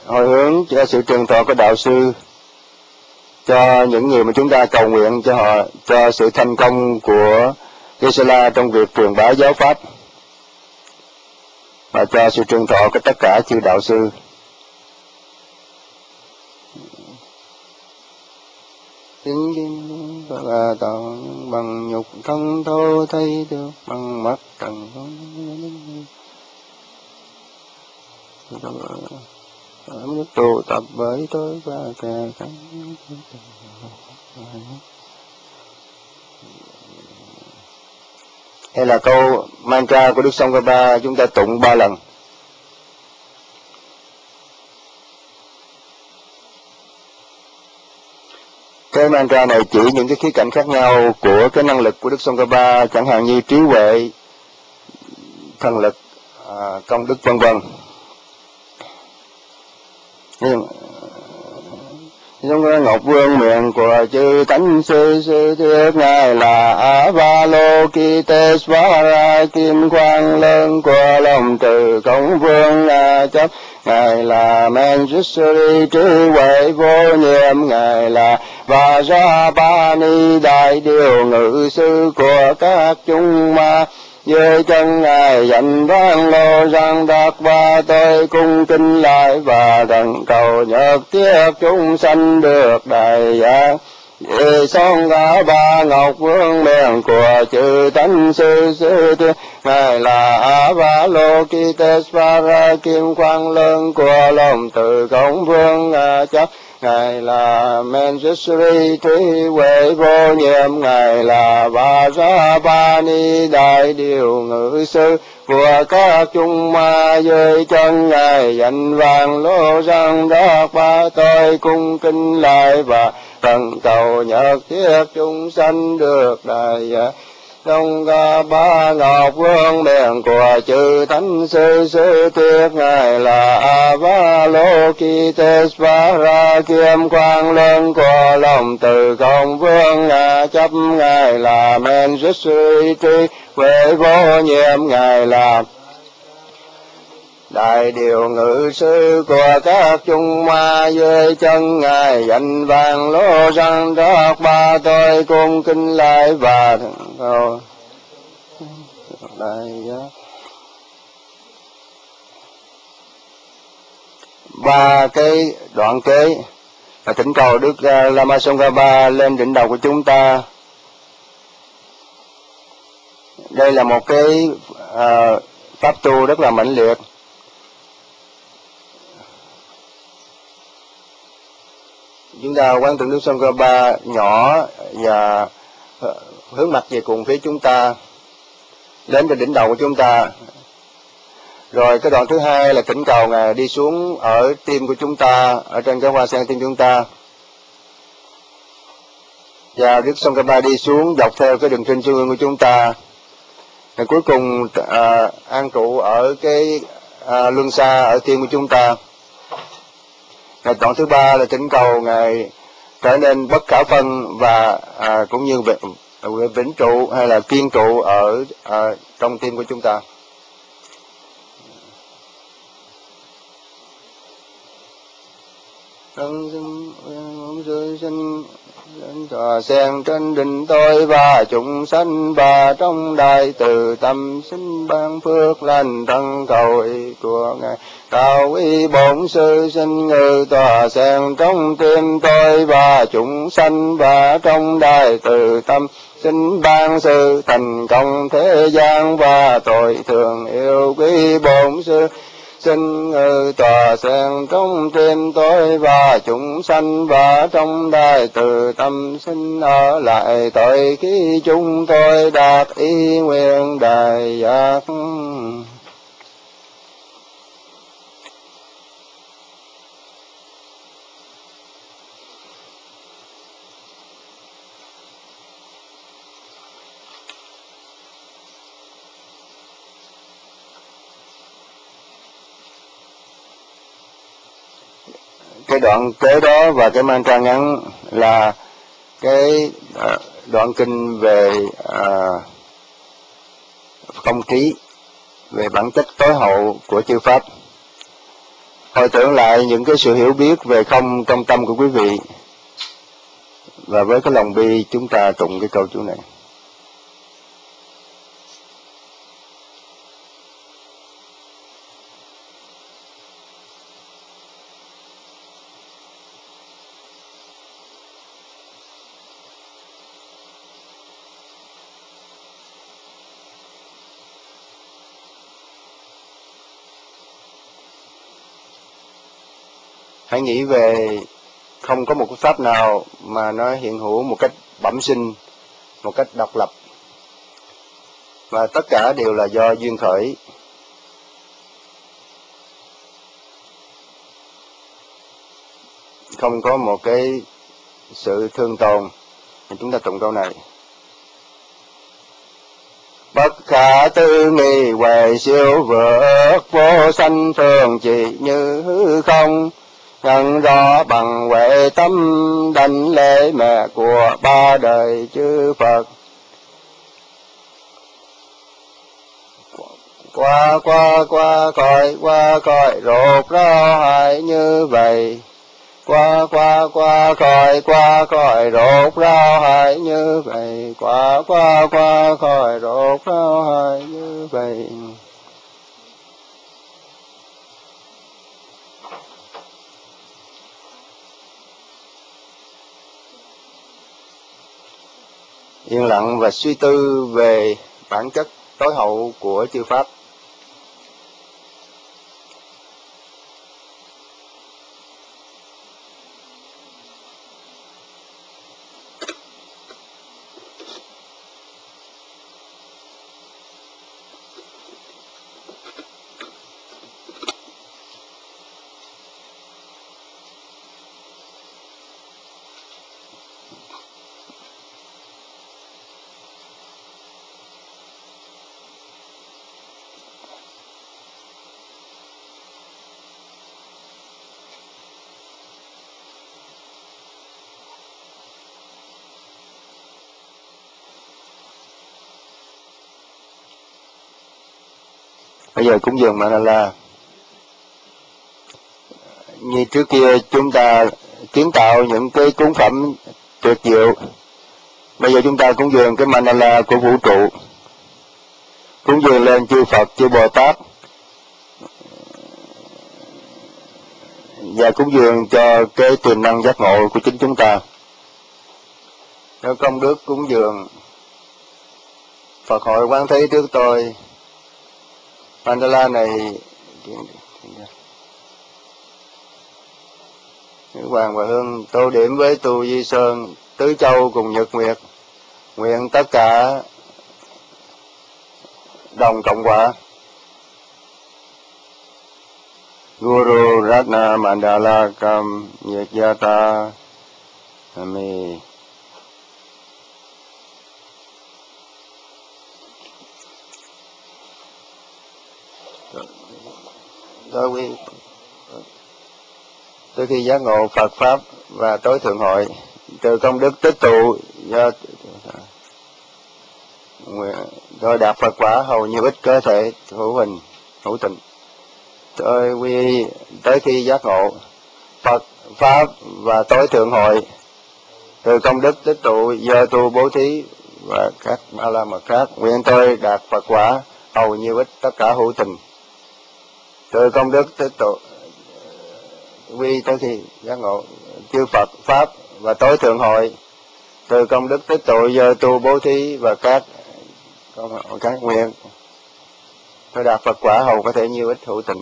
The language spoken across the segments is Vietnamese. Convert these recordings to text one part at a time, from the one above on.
hồi hướng cho sự trường thọ của đạo sư, cho những người mà chúng ta cầu nguyện cho họ, cho sự thành công của Gisela trong việc truyền bá giáo pháp, và cho sự trường thọ của tất cả chư đạo sư. Kính kính và tận bằng nhục thân thô thấy được bằng mắt trần tụ tập với tôi và kẻ khác. Hay là câu mantra của Đức Tsongkhapa chúng ta tụng 3 lần. Cái mantra này chỉ những cái khía cạnh khác nhau của cái năng lực của Đức Tsongkhapa, chẳng hạn như trí huệ, thần lực, công đức vân vân. Trong cái Ngọc Vương miệng của chư Thánh Sư Sư Thuyết, Ngài là Avalokitesvara, kim quang lớn của lòng từ công vương chấp. Ngài là Manjushri, trí huệ vô nhiệm. Ngài là Vajrapani, đại điều ngự sư của các chúng ma. Dưới chân Ngài dành vang lô rằng đạt, và tôi cung kính lại và đặng cầu nhật thiết chúng sanh được đại giác. Vì son cả ba Ngọc Vương miệng của chư Thánh Sư Sư Thuyết, Ngài là Avalokitesvara, kim quang lớn của lòng từ công vương chấp. Ngài là Manjushri, trí huệ vô nhiệm. Ngài là Vajrapani, đại điều ngự sư của các chúng ma. Dưới chân Ngài dành vàng lô răng đắc, ba tôi cung kính lại và thần cầu nhật thiết chúng sanh được đại giác. Trong ba Ngọc Vương miệng của chư Thánh Sư Sư Thuyết, Ngài là Avalokitesvara, kim quang lớn của lòng từ công vương chấp. Ngài là Manjushri, trí huệ vô nhiệm. Ngài là đại điều ngự sư của các chúng ma. Dưới chân Ngài dành vàng lô răng đắc, ba tôi cung kính lại và cầu đại giác. Ba cái đoạn kế là thỉnh cầu Đức Lama Tsongkhapa lên đỉnh đầu của chúng ta. Đây là một cái pháp tu rất là mãnh liệt. Chúng ta quán tưởng Đức Tsongkhapa nhỏ và hướng mặt về cùng phía chúng ta, đến trên đỉnh đầu của chúng ta. Rồi cái đoạn thứ hai là thỉnh cầu Ngài đi xuống ở tim của chúng ta, ở trên cái hoa sen tim chúng ta. Và Đức Tsongkhapa đi xuống dọc theo cái đường trên trung ương của chúng ta. Rồi cuối cùng an trụ ở cái luân xa ở tim của chúng ta. Rồi đoạn thứ ba là thỉnh cầu Ngài trở nên bất khả phân và cũng như vĩnh trụ hay là kiên trụ ở trong tim của chúng ta. Tòa sen trên đỉnh tôi và chúng sanh, và trong đại từ tâm xin ban phước lành thân cầu ý của Ngài. Cao ý bổn sư xin ngự tòa sen trong tim tôi và chúng sanh, và trong đại từ tâm xin ban sự thành công thế gian, và tôi thường yêu quý bổn sư. Xin ngự tòa sen trong tim tôi và chúng sanh, và trong đại từ tâm xin ở lại tới khi chúng tôi đạt ý nguyện đại giác. Cái đoạn kế đó và cái mantra ngắn là cái đoạn kinh về công trí, về bản chất tối hậu của chư pháp. hồi tưởng lại những cái sự hiểu biết về không trong tâm của quý vị, và với cái lòng bi chúng ta tụng cái câu chú này. Hãy nghĩ về không có một cái pháp nào mà nó hiện hữu một cách bẩm sinh, một cách độc lập, và tất cả đều là do duyên khởi. Không có một cái sự thương tồn. Chúng ta tụng câu này. Bất khả tư nghị huệ siêu vượt, vô sanh thường chỉ như hư không. Nhận rõ bằng huệ tâm, đảnh lễ mẹ của ba đời chư Phật. Qua cõi rốt ráo hại như vậy. Qua cõi rốt ráo hại như vậy. Qua cõi rốt ráo hại như vậy. Yên lặng và suy tư về bản chất tối hậu của chư pháp. Bây giờ cúng dường Manala. Như trước kia chúng ta kiến tạo những cái cúng phẩm tuyệt diệu. Bây giờ chúng ta cúng dường cái Manala của vũ trụ. Cúng dường lên chư Phật, chư Bồ Tát. Và cúng dường cho cái tiềm năng giác ngộ của chính chúng ta. Cho công đức cúng dường Phật hội quán thế trước tôi. Mandala này Hoàng và Hương tô điểm với tu Di Sơn, Tứ Châu cùng Nhật Nguyệt, nguyện tất cả đồng cộng quả. Guru Ratna Mandala Kam Yajata Ami. Đối với tới khi giác ngộ Phật Pháp và tối thượng hội, từ công đức tích tụ do tôi đạt Phật quả hầu như ít cơ thể hữu hình hữu tình. Tôi quy tới khi giác ngộ Phật Pháp và tối thượng hội, từ công đức tích tụ do tu bố thí và các ba la mật khác, nguyện tôi đạt Phật quả hầu như ít tất cả hữu tình. Từ công đức tích tụ quy tới khi giác ngộ chư Phật Pháp và tối thượng hội, từ công đức tích tụ do tu bố thí và các nguyện tôi đạt Phật quả hầu có thể nhiều ít hữu tình.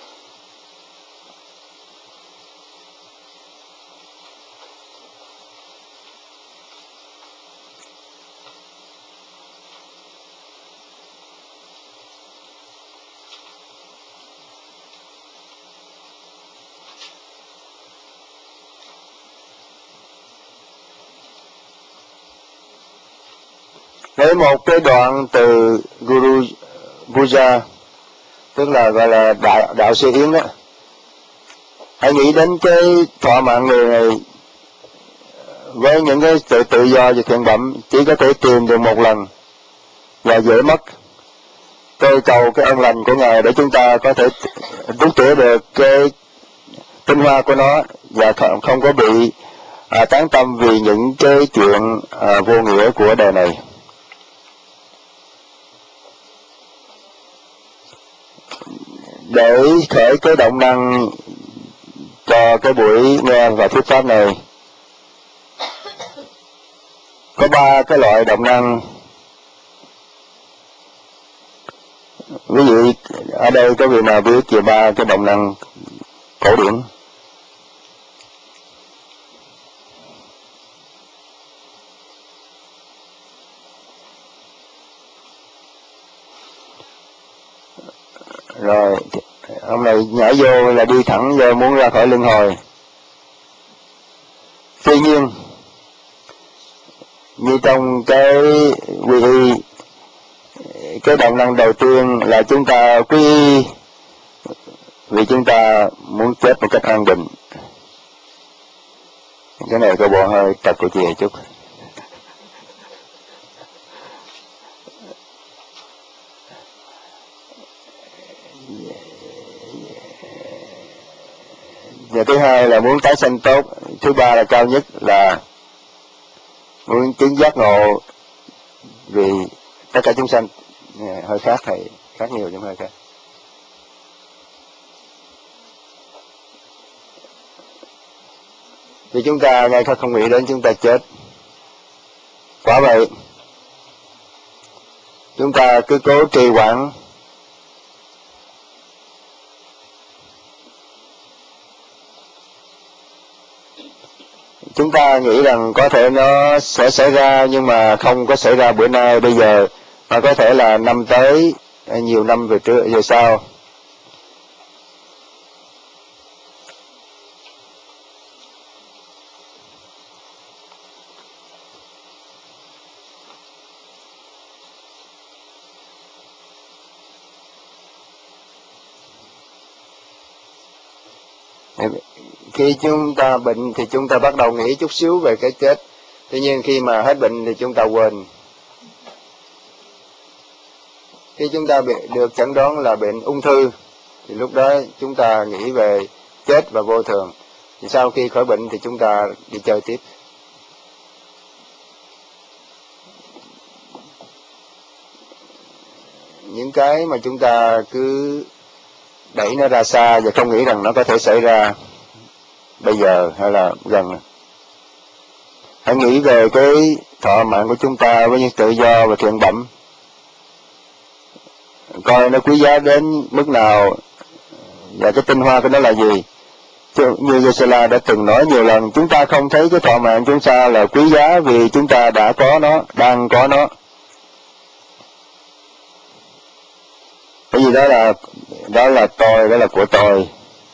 Lấy một cái đoạn từ Guru Puja, tức là gọi là đạo sư Yến đó. Hãy nghĩ đến cái thọ mạng người này với những cái sự tự do và thiện bẩm chỉ có thể tìm được một lần và dễ mất. Tôi cầu cái ân lành của Ngài để chúng ta có thể rút tỉa được cái tinh hoa của nó, và không có bị tán tâm vì những cái chuyện vô nghĩa của đời này. Để khởi cái động năng cho cái buổi nghe và thuyết pháp này, có 3 cái loại động năng. Ví dụ ở đây có vị nào biết về 3 cái động năng cổ điển? Rồi ông này nhảy vô là đi thẳng vô, muốn ra khỏi luân hồi. Tuy nhiên như trong cái quy y, cái động năng đầu tiên là chúng ta quy y vì chúng ta muốn chết một cách an bình. Cái này có bộ hơi tập của chị chút. Và thứ hai là muốn tái sanh tốt. Thứ ba là cao nhất là muốn chứng giác ngộ vì tất cả chúng sanh. Hơi khác thầy, khác nhiều nhưng hơi khác. Vì chúng ta ngay không nghĩ đến chúng ta chết. Quả vậy, chúng ta cứ cố trì hoãn. Chúng ta nghĩ rằng có thể nó sẽ xảy ra, nhưng mà không có xảy ra bữa nay bây giờ, mà có thể là năm tới, nhiều năm về sau. Khi chúng ta bệnh thì chúng ta bắt đầu nghĩ chút xíu về cái chết. Tuy nhiên khi mà hết bệnh thì chúng ta quên. Khi chúng ta được chẩn đoán là bệnh ung thư thì lúc đó chúng ta nghĩ về chết và vô thường. Thì sau khi khỏi bệnh thì chúng ta đi chơi tiếp. Những cái mà chúng ta cứ đẩy nó ra xa và không nghĩ rằng nó có thể xảy ra bây giờ hay là gần. Hãy nghĩ về cái thọ mạng của chúng ta với những tự do và thiện bẩm, coi nó quý giá đến mức nào và cái tinh hoa của nó là gì. Như Gisela đã từng nói nhiều lần, chúng ta không thấy cái thọ mạng chúng ta là quý giá vì chúng ta đã có nó, đang có nó. Cái gì đó là tôi, đó là của tôi.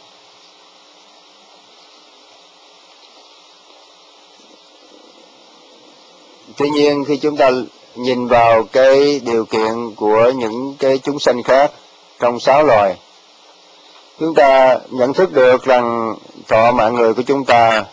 Tuy nhiên khi chúng ta nhìn vào cái điều kiện của những cái chúng sanh khác trong 6 loài, chúng ta nhận thức được rằng thọ mạng người của chúng ta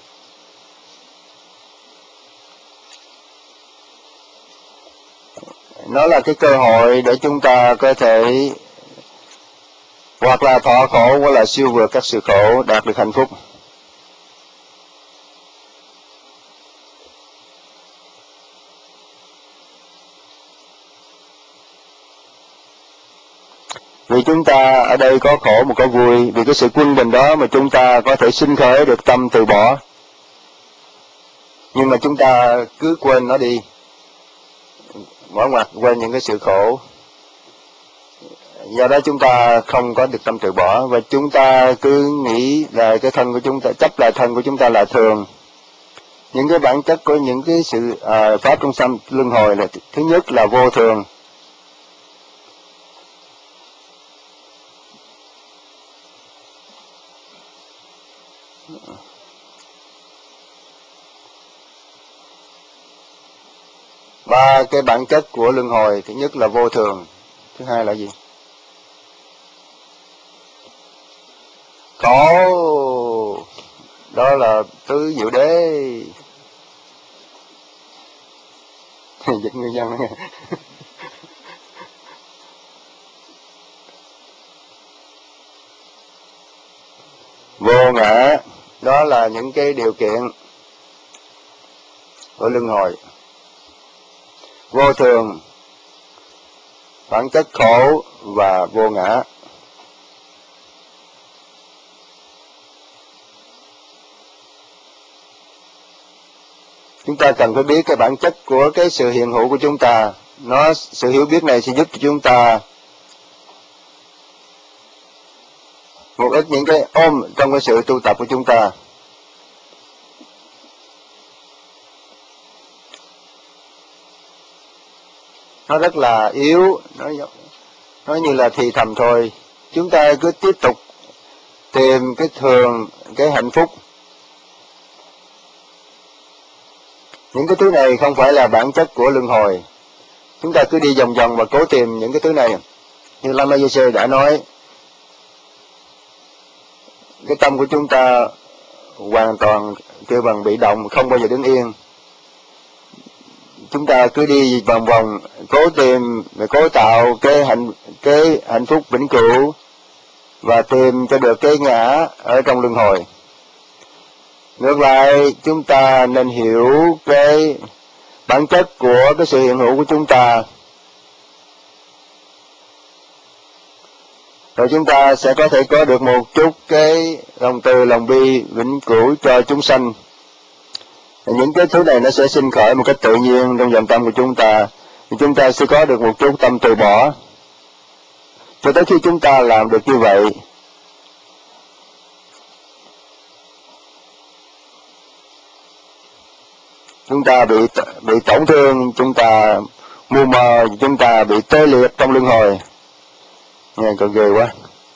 nó là cái cơ hội để chúng ta có thể hoặc là thọ khổ hoặc là siêu vượt các sự khổ, đạt được hạnh phúc. Vì chúng ta ở đây có khổ mà có vui, vì cái sự quân bình đó mà chúng ta có thể sinh khởi được tâm từ bỏ. Nhưng mà chúng ta cứ quên nó đi, bỏ ngoặt quên những cái sự khổ. Do đó chúng ta không có được tâm từ bỏ, và chúng ta cứ nghĩ là cái thân của chúng ta, chấp là thân của chúng ta là thường. Những cái bản chất của những cái sự pháp trong sanh luân hồi là thứ nhất là vô thường. Ba cái bản chất của luân hồi, thứ nhất là vô thường, thứ hai là gì? Khổ. Đó là tứ diệu đế. Dịch nguyên nhân đó. Vô ngã, đó là những cái điều kiện của luân hồi. Vô thường, bản chất khổ và vô ngã. Chúng ta cần phải biết cái bản chất của cái sự hiện hữu của chúng ta. Sự hiểu biết này sẽ giúp cho chúng ta một ít những cái ôm trong cái sự tu tập của chúng ta. Nó rất là yếu, nó như là thì thầm thôi. Chúng ta cứ tiếp tục tìm cái thường, cái hạnh phúc. Những cái thứ này không phải là bản chất của luân hồi. Chúng ta cứ đi vòng vòng và cố tìm những cái thứ này. Như Lama Yese đã nói, cái tâm của chúng ta hoàn toàn kêu bằng bị động, không bao giờ đứng yên. Chúng ta cứ đi vòng vòng, cố tìm, cố tạo cái hạnh phúc vĩnh cửu và tìm cho được cái ngã ở trong luân hồi. Ngược lại, chúng ta nên hiểu cái bản chất của cái sự hiện hữu của chúng ta. Rồi chúng ta sẽ có thể có được một chút cái lòng từ, lòng bi vĩnh cửu cho chúng sanh. Những cái thứ này nó sẽ sinh khởi một cách tự nhiên trong dòng tâm của chúng ta. Thì chúng ta sẽ có được một chút tâm từ bỏ. Cho tới khi chúng ta làm được như vậy, chúng ta bị tổn thương, chúng ta mù mờ, chúng ta bị tê liệt trong luân hồi. Nghe còn ghê quá.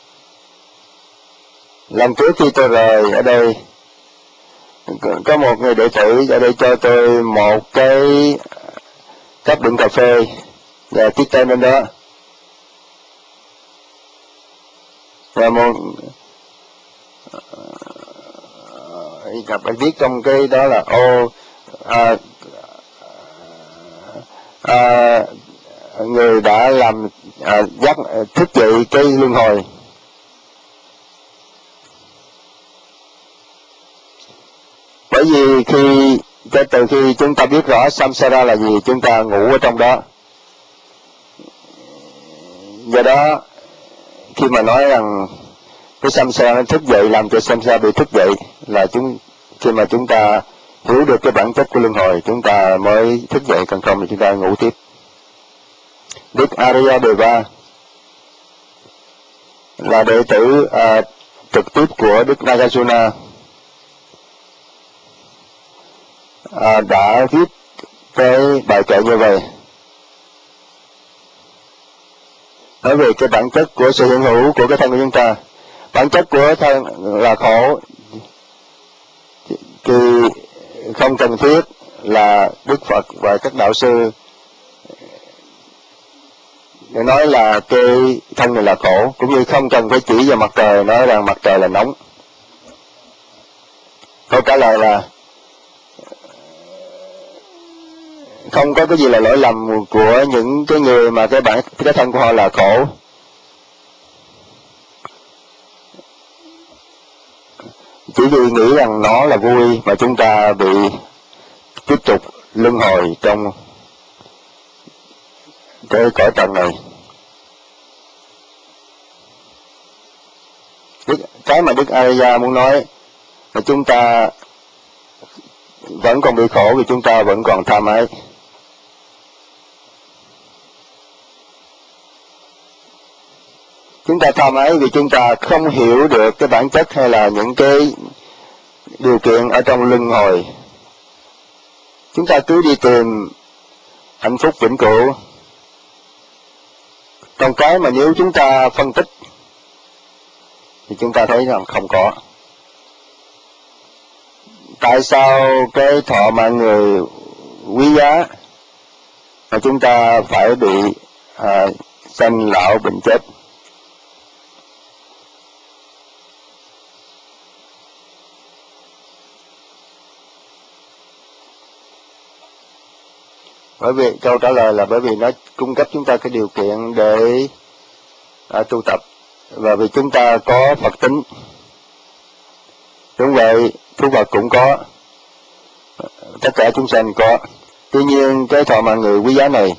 Lần trước khi tôi rời ở đây, có một người đệ tử ở đây cho tôi một cái cốc đựng cà phê và ký tên lên đó. Và một gặp anh viết trong cái đó là người đã làm thức dậy cái luân hồi. Bởi vì từ khi chúng ta biết rõ samsara là gì, chúng ta ngủ ở trong đó. Do đó, khi mà nói rằng cái samsara nó thức dậy, làm cho samsara bị thức dậy, là khi mà chúng ta hiểu được cái bản chất của luân hồi, chúng ta mới thức dậy, còn không thì chúng ta ngủ tiếp. Đức Aryadeva là đệ tử trực tiếp của Đức Nagarjuna, đã viết cái bài kệ như vậy, nói về cái bản chất của sự hiện hữu của cái thân của chúng ta. Bản chất của thân là khổ, thì không cần thiết là Đức Phật và các đạo sư để nói là cái thân này là khổ, cũng như không cần phải chỉ vào mặt trời nói rằng mặt trời là nóng. Câu trả lời là không có cái gì là lỗi lầm của những cái người mà cái thân của họ là khổ. Chỉ vì nghĩ rằng nó là vui mà chúng ta bị tiếp tục luân hồi trong cái cõi trần này. Cái mà Đức Arya muốn nói là chúng ta vẫn còn bị khổ vì chúng ta vẫn còn tham ái. Chúng ta tham ái vì chúng ta không hiểu được cái bản chất hay là những cái điều kiện ở trong luân hồi. Chúng ta cứ đi tìm hạnh phúc vĩnh cửu. Trong cái mà nếu chúng ta phân tích thì chúng ta thấy rằng không có. Tại sao cái thọ mạng người quý giá mà chúng ta phải bị sanh lão bệnh chết? Bởi vì câu trả lời là bởi vì nó cung cấp chúng ta cái điều kiện để tu tập, và vì chúng ta có Phật tính. Đúng vậy, Đức Phật cũng có, tất cả chúng sanh có. Tuy nhiên cái thọ mạng người quý giá này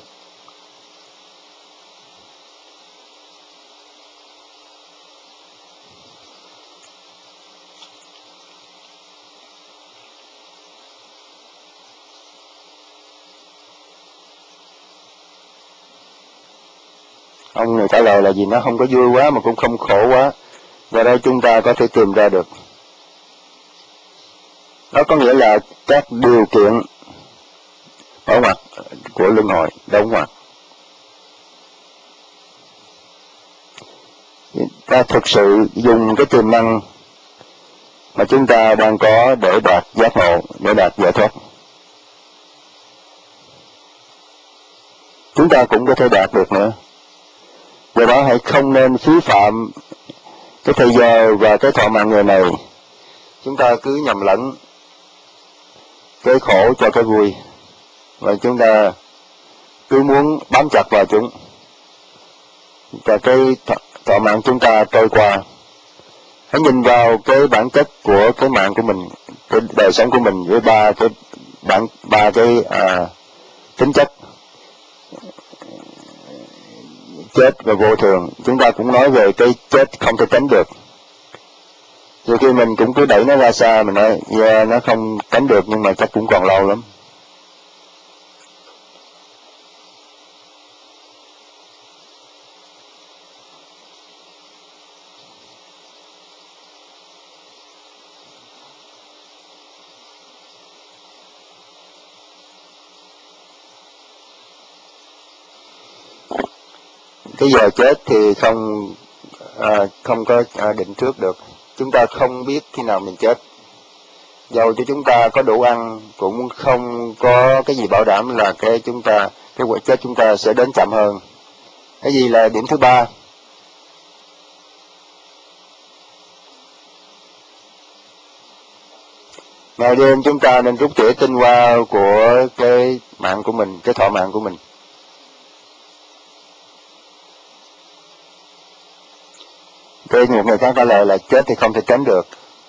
ông này trả lời là gì, nó không có vui quá mà cũng không khổ quá, và đây chúng ta có thể tìm ra được. Đó có nghĩa là các điều kiện ở mặt của luân hồi đóng ngoặt. Ta thực sự dùng cái tiềm năng mà chúng ta đang có để đạt giác ngộ, để đạt giải thoát. Chúng ta cũng có thể đạt được nữa. Do đó hãy không nên phí phạm cái thời giờ và cái thọ mạng người này. Chúng ta cứ nhầm lẫn cái khổ cho cái vui, và chúng ta cứ muốn bám chặt vào chúng, và cái thọ mạng chúng ta trôi qua. Hãy nhìn vào cái bản chất của cái mạng của mình, cái đời sống của mình với ba cái tính chất chết và vô thường. Chúng ta cũng nói về cái chết không thể tránh được. Nhiều khi mình cũng cứ đẩy nó ra xa, mình nói nó không tránh được, nhưng mà chắc cũng còn lâu lắm. Cái giờ chết thì không có định trước được. Chúng ta không biết khi nào mình chết. Dầu cho chúng ta có đủ ăn cũng không có cái gì bảo đảm là cái quả chết chúng ta sẽ đến chậm hơn. Cái gì là điểm thứ ba? Ngày đêm chúng ta nên rút tỉa tinh hoa của cái mạng của mình, cái thọ mạng của mình. Cái một người khác trả lời là chết thì không thể tránh được.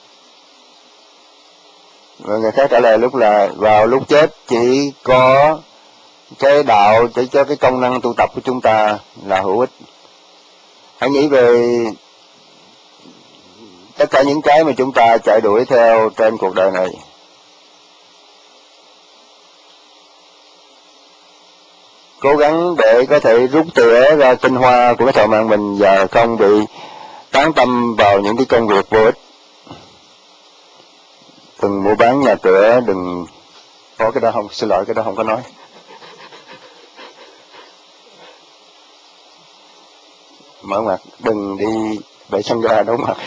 Và người khác trả lời vào lúc chết chỉ có cái đạo, chỉ cho cái công năng tu tập của chúng ta là hữu ích. Hãy nghĩ về tất cả những cái mà chúng ta chạy đuổi theo trên cuộc đời này. Cố gắng để có thể rút tỉa ra tinh hoa của cái thọ mạng mình và không bị tán tâm vào những cái công việc vô ích. Đừng mua bán nhà cửa, đừng có cái đó không, xin lỗi, cái đó không có nói. Mở mặt, đừng đi bể sân ga đóng mặt.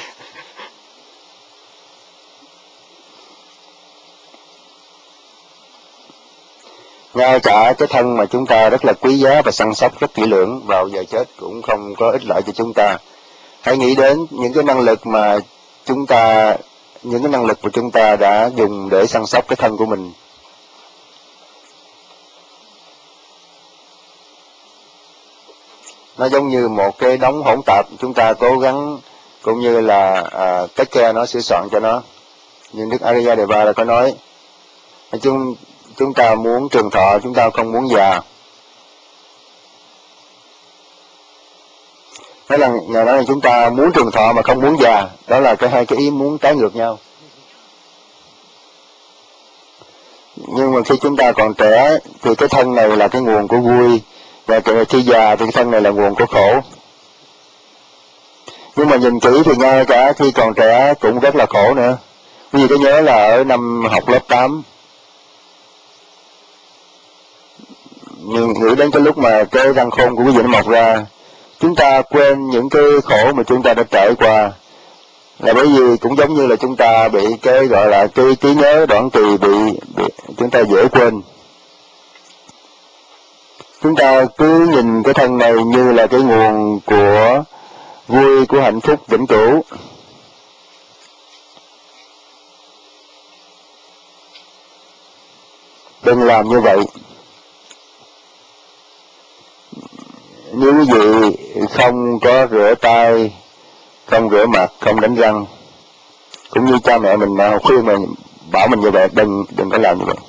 Ngay cả cái thân mà chúng ta rất là quý giá và săn sóc rất kỹ lưỡng, vào giờ chết cũng không có ích lợi cho chúng ta. Hãy nghĩ đến những cái năng lực mà chúng ta đã dùng để săn sóc cái thân của mình. Nó giống như một cái đống hỗn tạp, chúng ta cố gắng cũng như là take care nó, sửa soạn cho nó. Nhưng Đức Aryabhata có nói, chúng ta muốn trường thọ, chúng ta không muốn già. Nói là Ngài nói là chúng ta muốn trường thọ mà không muốn già, đó là hai cái ý muốn trái ngược nhau. Nhưng mà khi chúng ta còn trẻ thì cái thân này là cái nguồn của vui, và khi già thì cái thân này là nguồn của khổ. Nhưng mà nhìn kỹ thì ngay cả khi còn trẻ cũng rất là khổ nữa. Vì tôi nhớ là ở năm học lớp 8, nhưng nghĩ đến cái lúc mà cái răng khôn của quý vị nó mọc ra, chúng ta quên những cái khổ mà chúng ta đã trải qua, là bởi vì cũng giống như là chúng ta bị cái gọi là cái trí nhớ đoạn kỳ bị chúng ta dễ quên. Chúng ta cứ nhìn cái thân này như là cái nguồn của vui, của hạnh phúc vĩnh cửu. Đừng làm như vậy. Nếu quý vị không có rửa tay, không rửa mặt, không đánh răng, Cũng như cha mẹ mình khuyên mình, bảo mình như vậy, đừng có làm như vậy.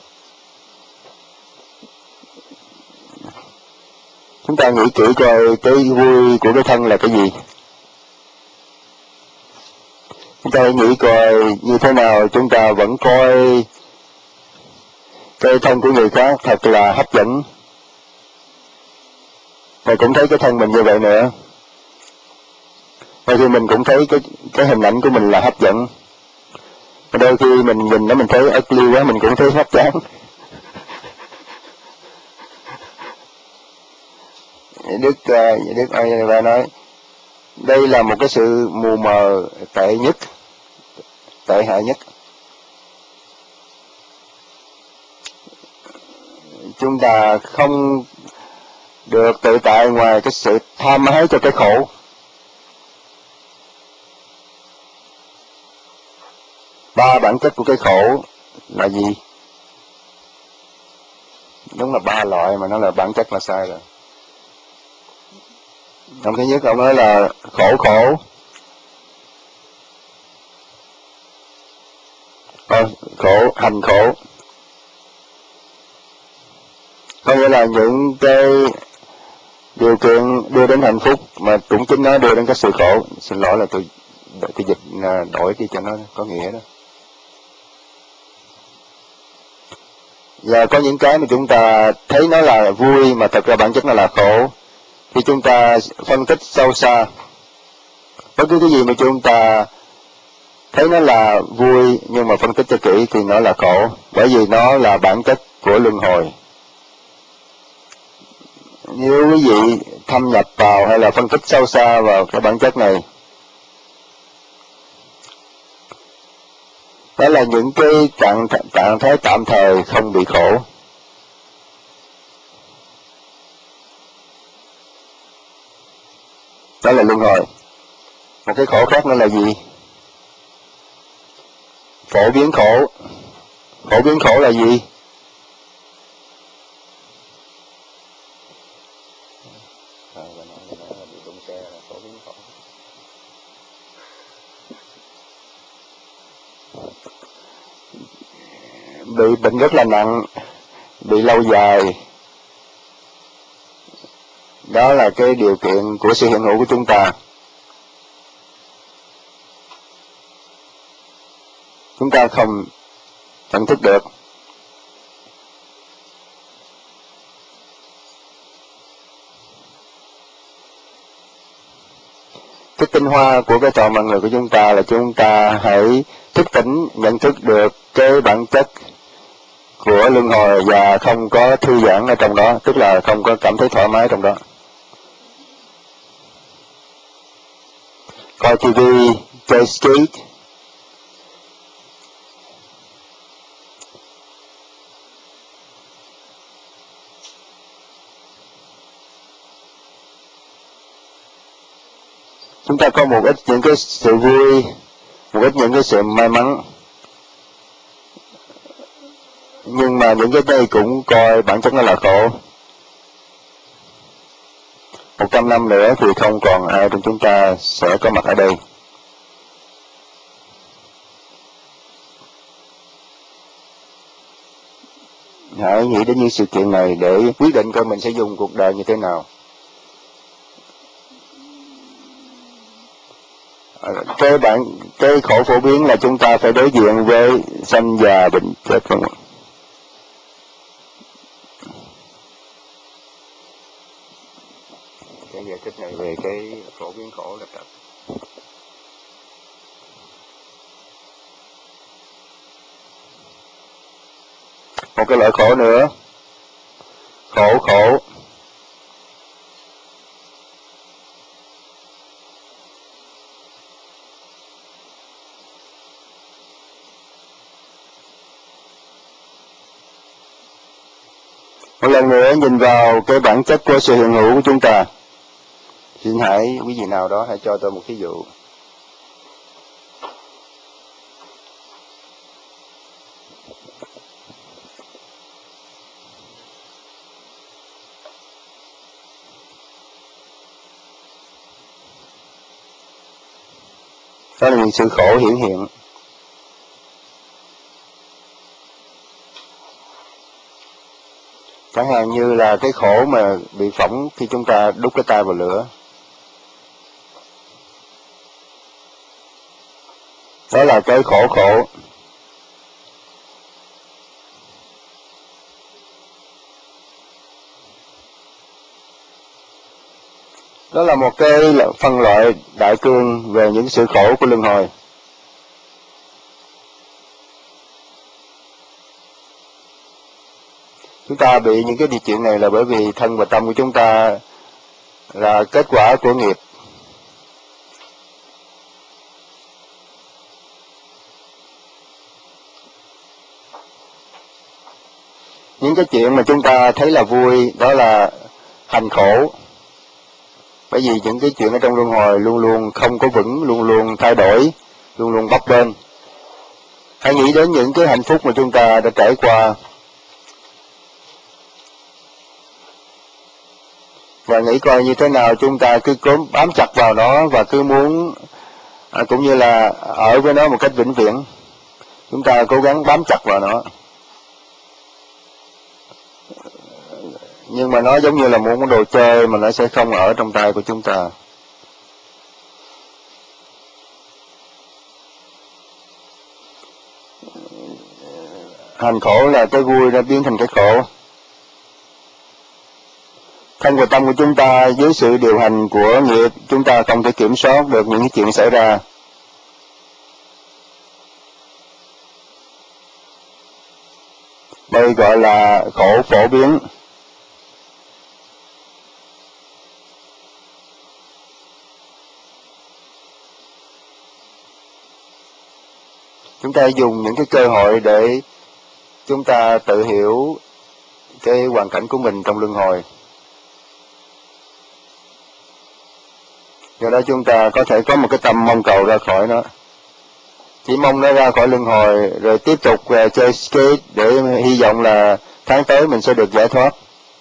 Chúng ta nghĩ kỹ coi cái vui của cái thân là cái gì. Chúng ta nghĩ coi như thế nào chúng ta vẫn coi cái thân của người khác thật là hấp dẫn, và cũng thấy cái thân mình như vậy nữa. Đôi khi mình cũng thấy cái hình ảnh của mình là hấp dẫn. Đôi khi mình nhìn nó mình thấy ugly quá, mình cũng thấy hấp dẫn. Đức Eva nói đây là một cái sự mù mờ tệ nhất, tệ hại nhất. Chúng ta không được tự tại ngoài cái sự tham ái cho cái khổ. Ba bản chất của cái khổ là gì? Đúng là ba loại mà nó là bản chất là sai rồi. Ông thứ nhất ông nói là khổ, khổ, hành khổ. Có nghĩa là những cái điều kiện đưa đến hạnh phúc mà cũng chính nó đưa đến cái sự khổ. Xin lỗi là tôi dịch đổi đi cho nó có nghĩa đó. Và có những cái mà chúng ta thấy nó là vui mà thật ra bản chất nó là khổ. Khi chúng ta phân tích sâu xa, bất cứ cái gì mà chúng ta thấy nó là vui nhưng mà phân tích cho kỹ thì nó là khổ, bởi vì nó là bản chất của luân hồi. Nếu quý vị thâm nhập vào hay là phân tích sâu xa vào cái bản chất này, đó là những cái trạng thái tạm thời không bị khổ. Đó là luân hồi. Một cái khổ khác nữa là gì? Phổ biến khổ. Phổ biến khổ là gì? Bị bệnh rất là nặng, bị lâu dài. Đó là cái điều kiện của sự hiện hữu của chúng ta. Chúng ta không nhận thức được. Cái tinh hoa của cái trọn mạng người của chúng ta là chúng ta hãy thức tỉnh, nhận thức được cái bản chất của luân hồi và không có thư giãn ở trong đó, tức là không có cảm thấy thoải mái trong đó. Coi TV, chơi skate, chúng ta có một ít những cái sự vui, một ít những cái sự may mắn, nhưng mà những cái đây cũng coi bản chất nó là khổ. 100 năm nữa thì không còn ai trong chúng ta sẽ có mặt ở đây. Hãy nghĩ đến những sự kiện này để quyết định coi mình sẽ dùng cuộc đời như thế nào. Cái khổ phổ biến là chúng ta phải đối diện với sanh già bệnh chết, không ạ? Cái giải thích này về cái phổ biến khổ là thật. Một cái loại khổ nữa, khổ. Một lần nữa nhìn vào cái bản chất của sự hiện hữu của chúng ta. Xin hãy quý vị nào đó hãy cho tôi một ví dụ. Đó là những sự khổ hiển hiện. Chẳng hạn như là cái khổ mà bị phỏng khi chúng ta đút cái tay vào lửa. Đó là cái khổ. Đó là một cái phân loại đại cương về những sự khổ của luân hồi. Chúng ta bị những cái điều chuyện này là bởi vì thân và tâm của chúng ta là kết quả của nghiệp. Những cái chuyện mà chúng ta thấy là vui đó là hành khổ. Bởi vì những cái chuyện ở trong luân hồi luôn luôn không có vững, luôn luôn thay đổi, luôn luôn bấp bênh. Hãy nghĩ đến những cái hạnh phúc mà chúng ta đã trải qua, và nghĩ coi như thế nào chúng ta cứ cố bám chặt vào nó và cứ muốn cũng như là ở với nó một cách vĩnh viễn. Chúng ta cố gắng bám chặt vào nó, nhưng mà nó giống như là một món đồ chơi mà nó sẽ không ở trong tay của chúng ta. Hành khổ là cái vui đã biến thành cái khổ. Thân và tâm của chúng ta dưới sự điều hành của nghiệp, chúng ta không thể kiểm soát được những cái chuyện xảy ra. Đây gọi là khổ phổ biến. Chúng ta dùng những cái cơ hội để chúng ta tự hiểu cái hoàn cảnh của mình trong luân hồi. Do đó chúng ta có thể có một cái tâm mong cầu ra khỏi nó. Chỉ mong nó ra khỏi luân hồi rồi tiếp tục chơi skate để hy vọng là tháng tới mình sẽ được giải thoát.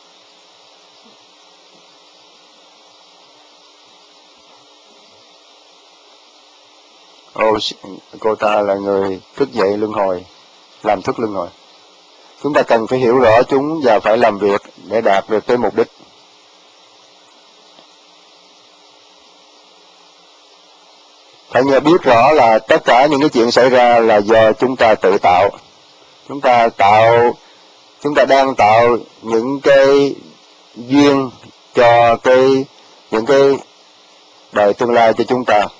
Cô ta là người thức dậy luân hồi, làm thức luân hồi. Chúng ta cần phải hiểu rõ chúng và phải làm việc để đạt được cái mục đích. Phải nhớ biết rõ là tất cả những cái chuyện xảy ra là do chúng ta tự tạo. Chúng ta đang tạo những cái duyên cho những cái đời tương lai cho chúng ta.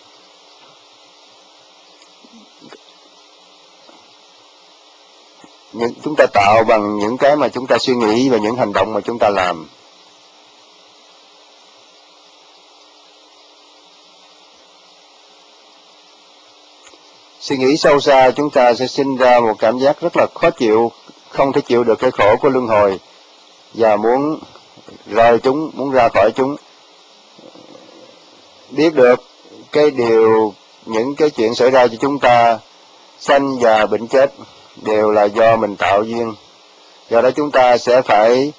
Chúng ta tạo bằng những cái mà chúng ta suy nghĩ và những hành động mà chúng ta làm. Suy nghĩ sâu xa chúng ta sẽ sinh ra một cảm giác rất là khó chịu, không thể chịu được cái khổ của luân hồi và muốn rời chúng, muốn ra khỏi chúng. Biết được những cái chuyện xảy ra cho chúng ta, sanh và bệnh chết đều là do mình tạo duyên. Do đó chúng ta sẽ phải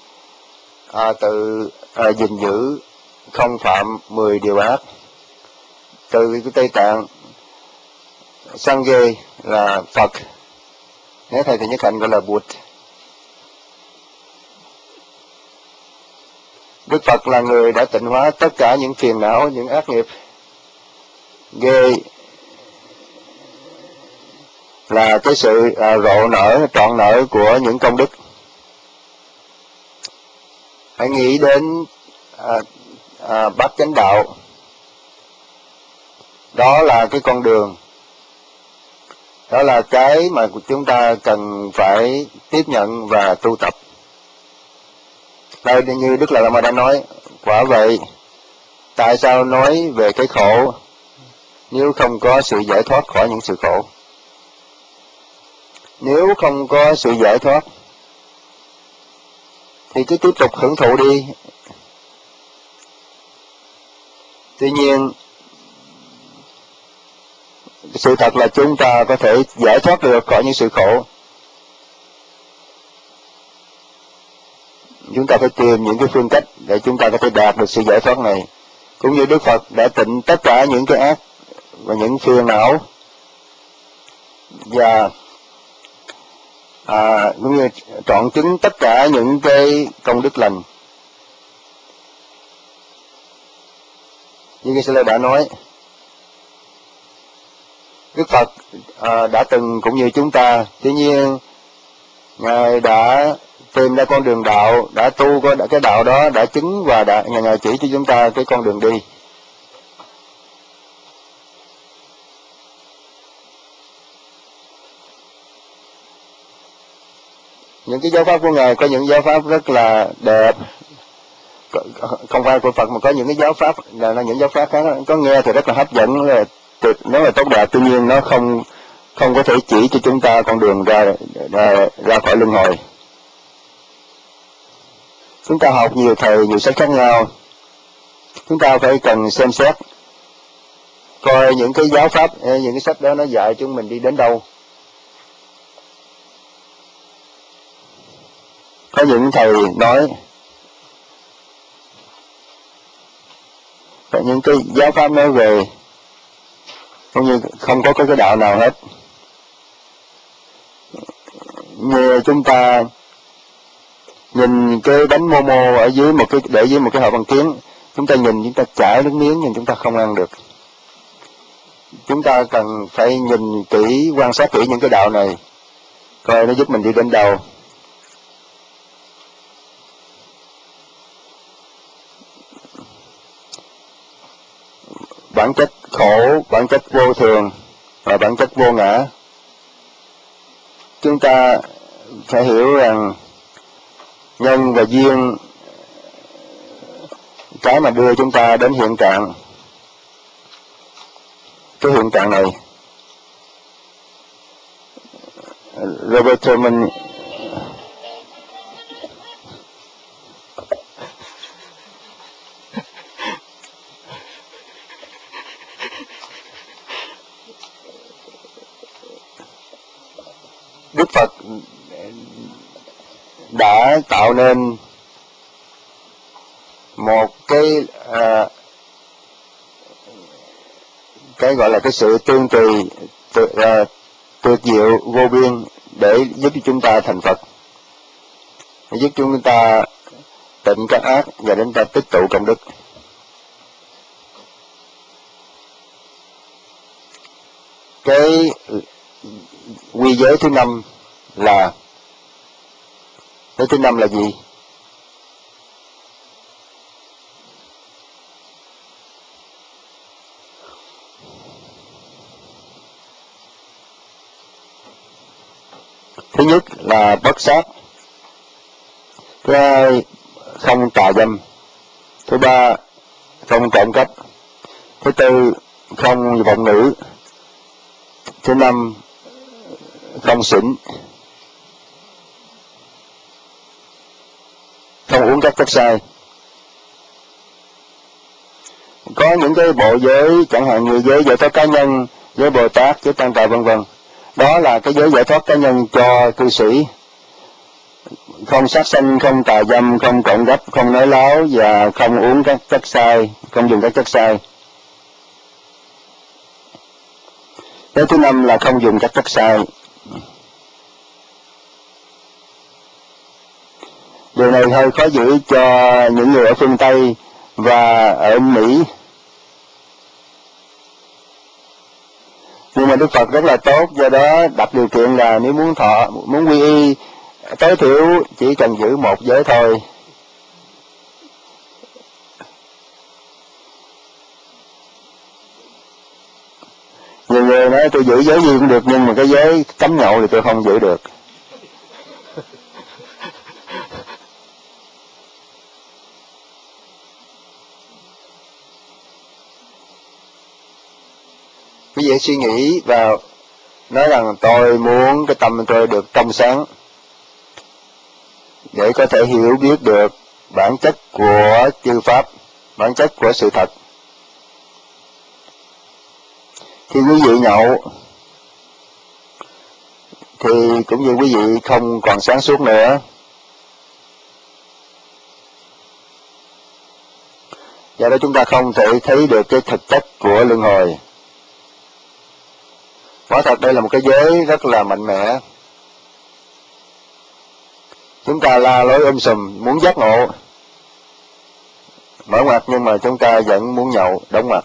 gìn giữ không phạm 10 điều ác. Từ cái Tây Tạng, Sangye là Phật, nếu thầy thì nhất hạnh gọi là Bụt. Đức Phật là người đã tịnh hóa tất cả những phiền não, những ác nghiệp. Ghê là cái sự rộ nở, trọn nở của những công đức. Hãy nghĩ đến bát chánh đạo. Đó là cái con đường. Đó là cái mà chúng ta cần phải tiếp nhận và tu tập. Đây như Đức Lạt Ma đã nói, quả vậy, tại sao nói về cái khổ nếu không có sự giải thoát khỏi những sự khổ? Nếu không có sự giải thoát thì cứ tiếp tục hưởng thụ đi. Tuy nhiên, sự thật là chúng ta có thể giải thoát được khỏi những sự khổ. Chúng ta phải tìm những cái phương cách để chúng ta có thể đạt được sự giải thoát này. Cũng như Đức Phật đã tịnh tất cả những cái ác và những phiền não, và cũng như trọn chứng tất cả những cái công đức lành. Như cái đã nói, Đức Phật đã từng cũng như chúng ta, tuy nhiên Ngài đã tìm ra con đường đạo, đã tu cái đạo đó, đã chứng và Ngài chỉ cho chúng ta cái con đường đi. Những cái giáo pháp của Ngài có những giáo pháp rất là đẹp, không phải của Phật mà có những cái giáo pháp là những giáo pháp khác có nghe thì rất là hấp dẫn, là tuyệt, nó là tốt đẹp, tuy nhiên nó không có thể chỉ cho chúng ta con đường ra khỏi luân hồi. Chúng ta học nhiều thầy, nhiều sách khác nhau, chúng ta phải cần xem xét coi những cái giáo pháp, những cái sách đó nó dạy chúng mình đi đến đâu. Có những thầy nói những cái giáo pháp nói về cũng như không có cái đạo nào hết. Như chúng ta nhìn cái bánh momo ở dưới để dưới một cái hộp bằng kiến, chúng ta nhìn, chúng ta chảy nước miếng nhưng chúng ta không ăn được. Chúng ta cần phải nhìn kỹ, quan sát kỹ những cái đạo này, coi nó giúp mình đi đến đâu. Bản chất khổ, bản chất vô thường và bản chất vô ngã. Chúng ta phải hiểu rằng nhân và duyên, cái mà đưa chúng ta đến hiện trạng, cái hiện trạng này. Robert Thurman Đức Phật đã tạo nên một cái gọi là cái sự tương tùy tuyệt diệu vô biên để giúp cho chúng ta thành Phật, giúp chúng ta tịnh các ác và đến ta tích tụ công đức. Cái quy giới thứ năm là gì? Thứ nhất là bất sát, thứ hai không tà dâm, thứ ba không trộm cắp, thứ tư không vọng ngữ, thứ năm không xỉn, không uống các chất sai. Có những cái bộ giới, chẳng hạn như giới giải thoát cá nhân, giới Bồ Tát, giới Tăng Tà vân vân, đó là cái giới giải thoát cá nhân cho cư sĩ. Không sát sanh, không tà dâm, không trộm cắp, không nói láo và không uống các chất sai, không dùng các chất sai. Cái thứ năm là không dùng các chất sai. Điều này hơi khó giữ cho những người ở phương Tây và ở Mỹ. Nhưng mà Đức Phật rất là tốt, do đó đặt điều kiện là nếu muốn quy y, tối thiểu chỉ cần giữ một giới thôi. Nhiều người nói tôi giữ giới gì cũng được, nhưng mà cái giới cấm nhậu thì tôi không giữ được. Quý vị suy nghĩ vào, nói rằng tôi muốn cái tâm tôi được trong sáng để có thể hiểu biết được bản chất của chư pháp, bản chất của sự thật. Khi quý vị nhậu thì cũng như quý vị không còn sáng suốt nữa. Do đó chúng ta không thể thấy được cái thực chất của luân hồi. Quả thật đây là một cái giới rất là mạnh mẽ. Chúng ta la lối sùm, muốn giác ngộ, mở ngoặt, nhưng mà chúng ta vẫn muốn nhậu, đóng ngoặt.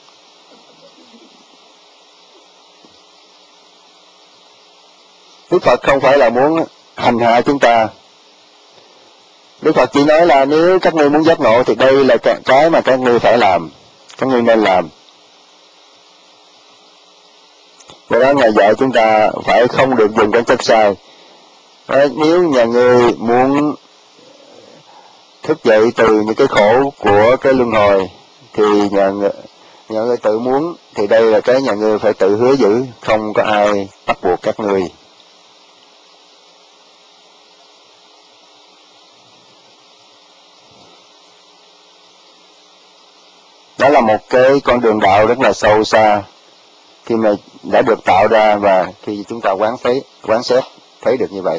Đức Phật không phải là muốn hành hạ chúng ta. Đức Phật chỉ nói là nếu các ngươi muốn giác ngộ thì đây là cái mà các ngươi phải làm, các ngươi nên làm. Do đó Ngài dạy chúng ta phải không được dùng các chất sai. Nếu nhà ngươi muốn thức dậy từ những cái khổ của cái luân hồi thì nhà ngươi tự muốn, thì đây là cái nhà ngươi phải tự hứa giữ, không có ai bắt buộc các ngươi. Đó là một cái con đường đạo rất là sâu xa khi mà đã được tạo ra, và khi chúng ta quán xét thấy được như vậy.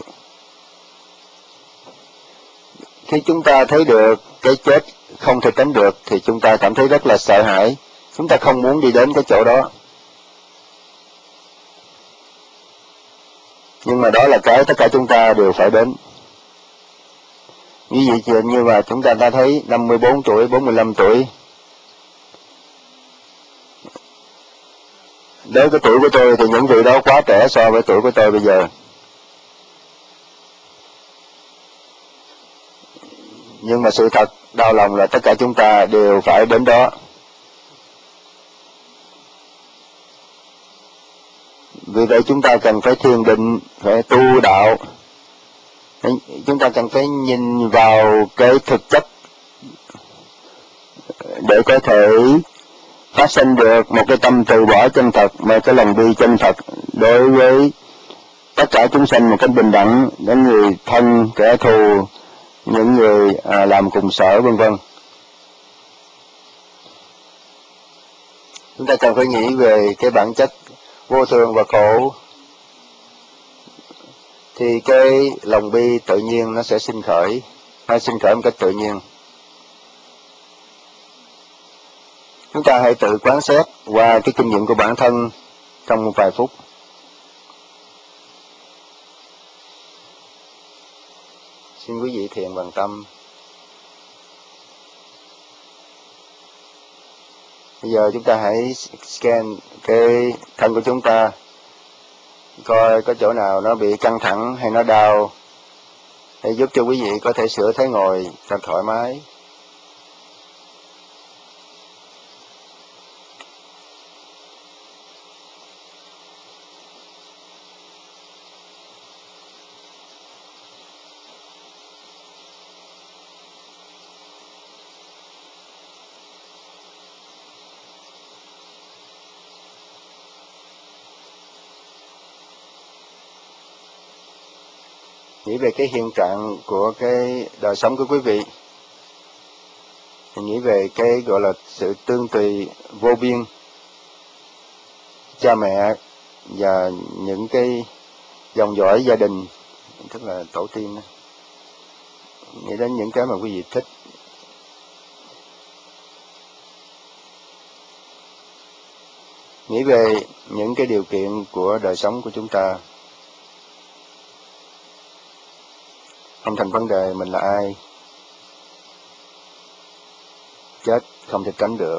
Khi chúng ta thấy được cái chết không thể tránh được thì chúng ta cảm thấy rất là sợ hãi, chúng ta không muốn đi đến cái chỗ đó. Nhưng mà đó là cái tất cả chúng ta đều phải đến. Như vậy chuyện như mà chúng ta đã thấy 54 tuổi, 45 tuổi. Đối với tuổi của tôi thì những vị đó quá trẻ so với tuổi của tôi bây giờ. Nhưng mà sự thật đau lòng là tất cả chúng ta đều phải đến đó. Vì vậy chúng ta cần phải thiền định, phải tu đạo. Chúng ta cần phải nhìn vào cái thực chất để có thể phát sinh được một cái tâm từ bỏ chân thật, một cái lòng bi chân thật đối với tất cả chúng sanh một cách bình đẳng, đến người thân, kẻ thù, những người làm cùng sở, vân vân. Chúng ta cần phải nghĩ về cái bản chất vô thường và khổ, thì cái lòng bi tự nhiên nó sẽ sinh khởi một cách tự nhiên. Chúng ta hãy tự quán xét qua cái kinh nghiệm của bản thân trong một vài phút. Xin quý vị thiền bằng tâm. Bây giờ chúng ta hãy scan cái thân của chúng ta, coi có chỗ nào nó bị căng thẳng hay nó đau, để giúp cho quý vị có thể sửa thế ngồi cho thoải mái. Nghĩ về cái hiện trạng của cái đời sống của quý vị. Nghĩ về cái gọi là sự tương tùy vô biên, cha mẹ và những cái dòng dõi gia đình, tức là tổ tiên. Nghĩ đến những cái mà quý vị thích. Nghĩ về những cái điều kiện của đời sống của chúng ta. Không thành vấn đề mình là ai. Chết không thể tránh được.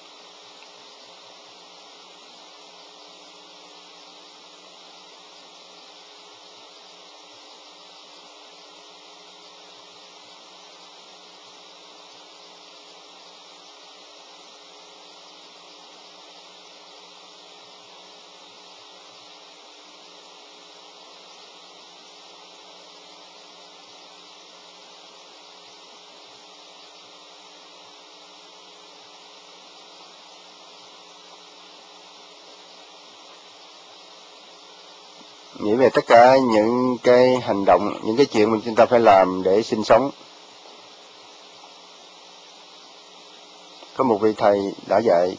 Nghĩ về tất cả những cái hành động, những cái chuyện mà chúng ta phải làm để sinh sống. Có một vị thầy đã dạy,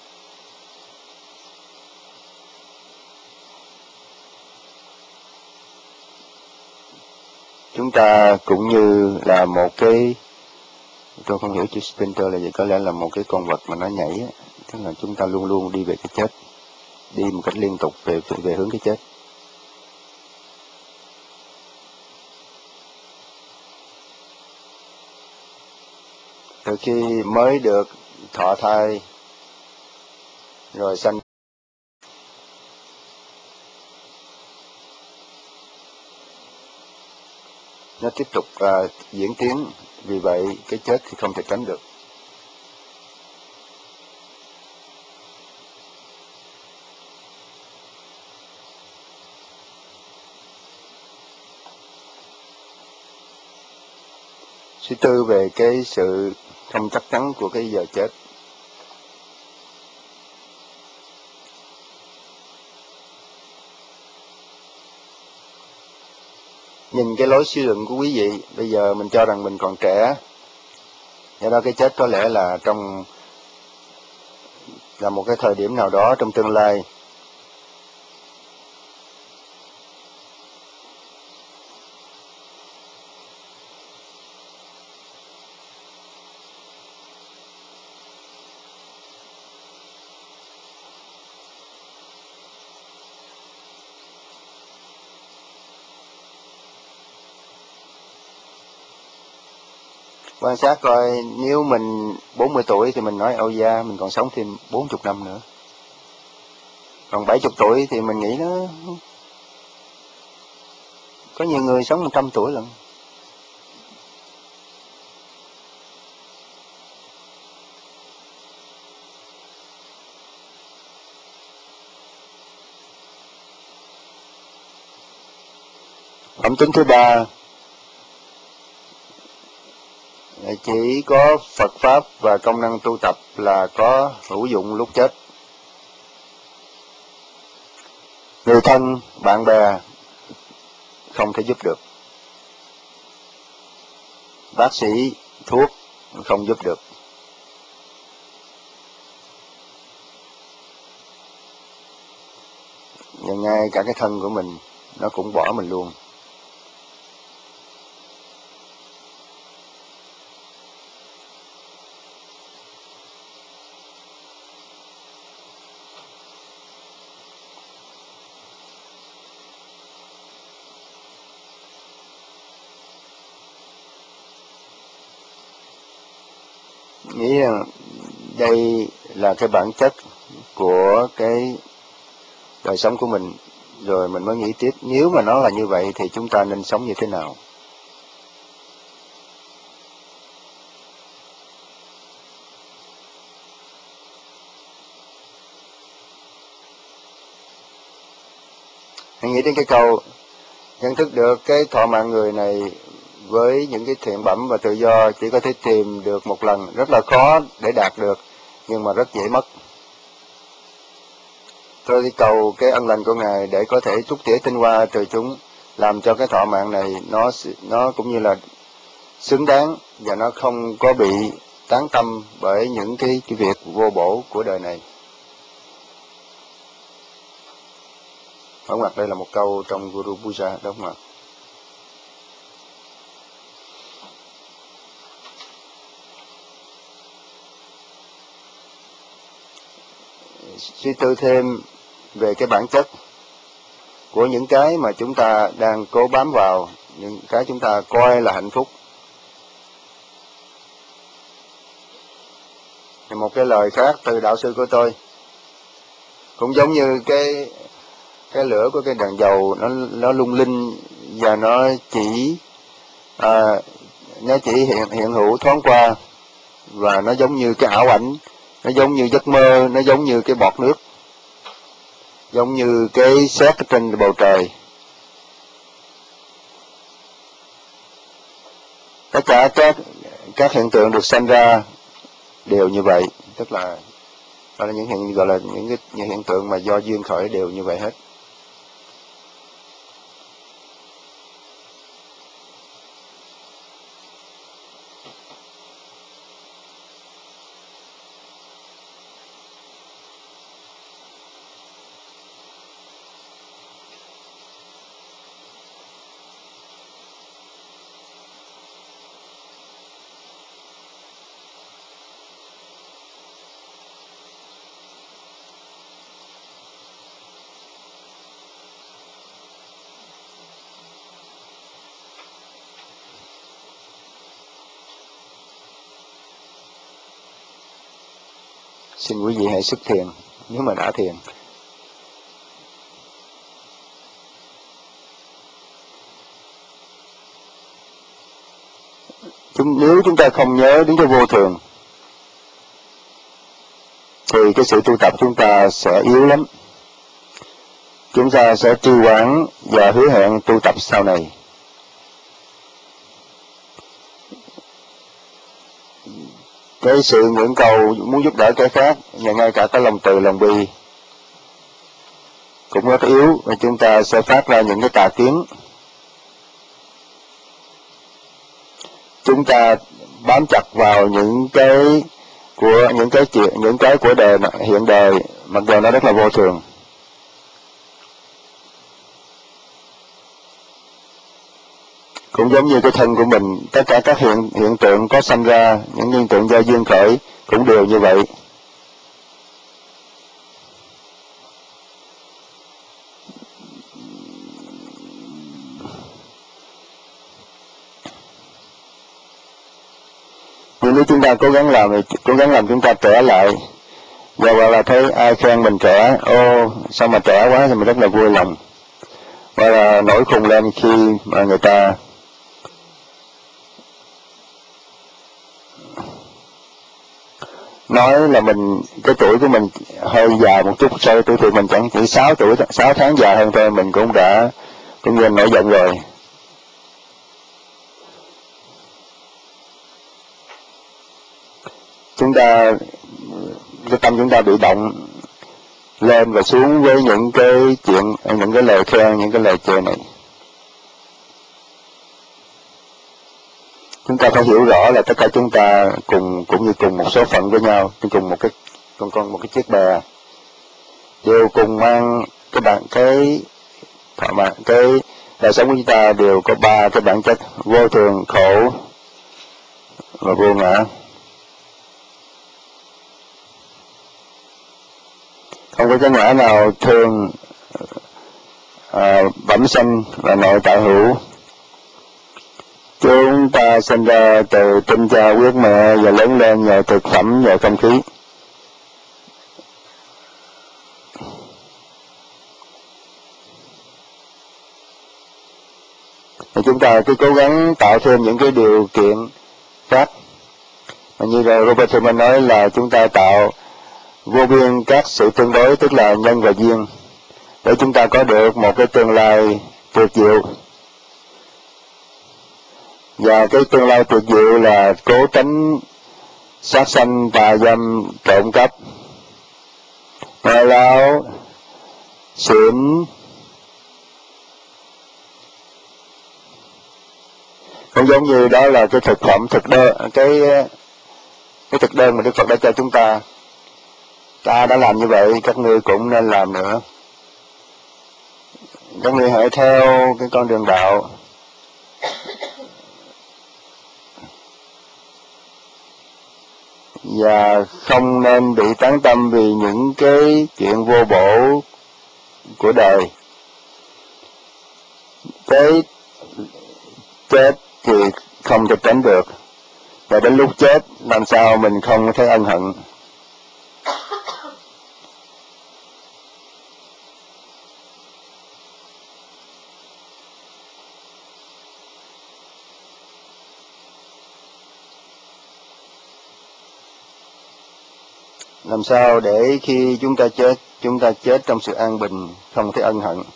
chúng ta cũng như là một cái, tôi không hiểu chữ sprinter là gì, có lẽ là một cái con vật mà nó nhảy, tức là chúng ta luôn luôn đi về cái chết, đi một cách liên tục về hướng cái chết. từ khi mới được thọ thai rồi sanh, nó tiếp tục diễn tiến, vì vậy cái chết thì không thể tránh được. Suy tư về cái sự không chắc chắn của cái giờ chết. Nhìn cái lối suy luận của quý vị, bây giờ mình cho rằng mình còn trẻ, do đó cái chết có lẽ là một cái thời điểm nào đó trong tương lai. Quan sát coi, nếu mình 40 tuổi thì mình nói âu da, mình còn sống thêm 40 năm nữa. Còn 70 tuổi thì mình nghĩ nó có nhiều người sống 100 tuổi lận. Phẩm tính thứ ba, chỉ có Phật Pháp và công năng tu tập là có hữu dụng lúc chết. Người thân, bạn bè không thể giúp được. Bác sĩ, thuốc không giúp được. Và ngay cả cái thân của mình, nó cũng bỏ mình luôn. Nghĩ rằng đây là cái bản chất của cái đời sống của mình, rồi mình mới nghĩ tiếp, nếu mà nó là như vậy thì chúng ta nên sống như thế nào. Hãy nghĩ đến cái câu nhận thức được cái thọ mạng người này với những cái thiện bẩm và tự do chỉ có thể tìm được một lần, rất là khó để đạt được, nhưng mà rất dễ mất. Tôi đi cầu cái ân lành của Ngài để có thể trút tỉa tinh hoa từ chúng, làm cho cái thọ mạng này nó cũng như là xứng đáng, và nó không có bị tán tâm bởi những cái việc vô bổ của đời này. Ở ngoặc đây là một câu trong Guru Puja, đúng không ạ? Suy tư thêm về cái bản chất của những cái mà chúng ta đang cố bám vào, những cái chúng ta coi là hạnh phúc. Một cái lời khác từ đạo sư của tôi, cũng giống như cái lửa của cái đèn dầu, nó lung linh và nó chỉ hiện hữu thoáng qua, và nó giống như cái ảo ảnh, nó giống như giấc mơ, nó giống như cái bọt nước, giống như cái sét trên bầu trời. Tất cả các hiện tượng được sanh ra đều như vậy, tức là đó là những hiện tượng mà do duyên khởi, đều như vậy hết. Xin quý vị hãy xuất thiền nếu mà đã thiền. Nếu chúng ta không nhớ đến cái vô thường thì cái sự tu tập chúng ta sẽ yếu lắm. Chúng ta sẽ trì hoãn và hứa hẹn tu tập sau này. Cái sự ngưỡng cầu muốn giúp đỡ cái khác và ngay cả cái lòng từ lòng bi cũng rất yếu, và chúng ta sẽ phát ra những cái tà kiến. Chúng ta bám chặt vào những cái của đời hiện đời, mặc dù nó rất là vô thường. Cũng giống như cái thân của mình, tất cả các hiện tượng có sanh ra, những hiện tượng do duyên khởi cũng đều như vậy. Nhưng nếu chúng ta cố gắng làm chúng ta trẻ lại, và gọi là thấy ai khen mình trẻ, sao mà trẻ quá, thì mình rất là vui lòng, và là nổi khùng lên khi mà người ta nói là cái tuổi của mình hơi già một chút so với tuổi thì mình chẳng chỉ 6 tháng già hơn thôi, mình cũng nên nổi giận rồi. Cái tâm chúng ta bị động lên và xuống với những cái chuyện, những cái lời khen, những cái lời chê này. Chúng ta phải hiểu rõ là tất cả chúng ta cũng như cùng một số phận với nhau, cùng một cái chiếc bè, đều cùng mang cái đời sống của chúng ta đều có 3 cái bản chất: vô thường, khổ và vô ngã. Không có cái ngã nào thường, bẩm sinh và nội tại hữu. Chúng ta sinh ra từ tinh cha huyết mẹ và lớn lên nhờ thực phẩm và không khí. Thì chúng ta cứ cố gắng tạo thêm những cái điều kiện khác. Như là Robert Schumann nói là chúng ta tạo vô biên các sự tương đối, tức là nhân và duyên, để chúng ta có được một cái tương lai tuyệt diệu. Và cái tương lai tuyệt diệu là cố tránh sát sanh, tà dâm, trộm cắp, nói láo, xỉn. Cũng giống như đó là cái thực phẩm cái thực đơn mà Đức Phật đã cho chúng ta. Ta đã làm như vậy, các ngươi cũng nên làm nữa. Các ngươi hãy theo cái con đường đạo. Và không nên bị tán tâm vì những cái chuyện vô bổ của đời. Cái chết thì không thể tránh được, và đến lúc chết làm sao mình không thấy ân hận. Làm sao để khi chúng ta chết trong sự an bình, không thấy ân hận.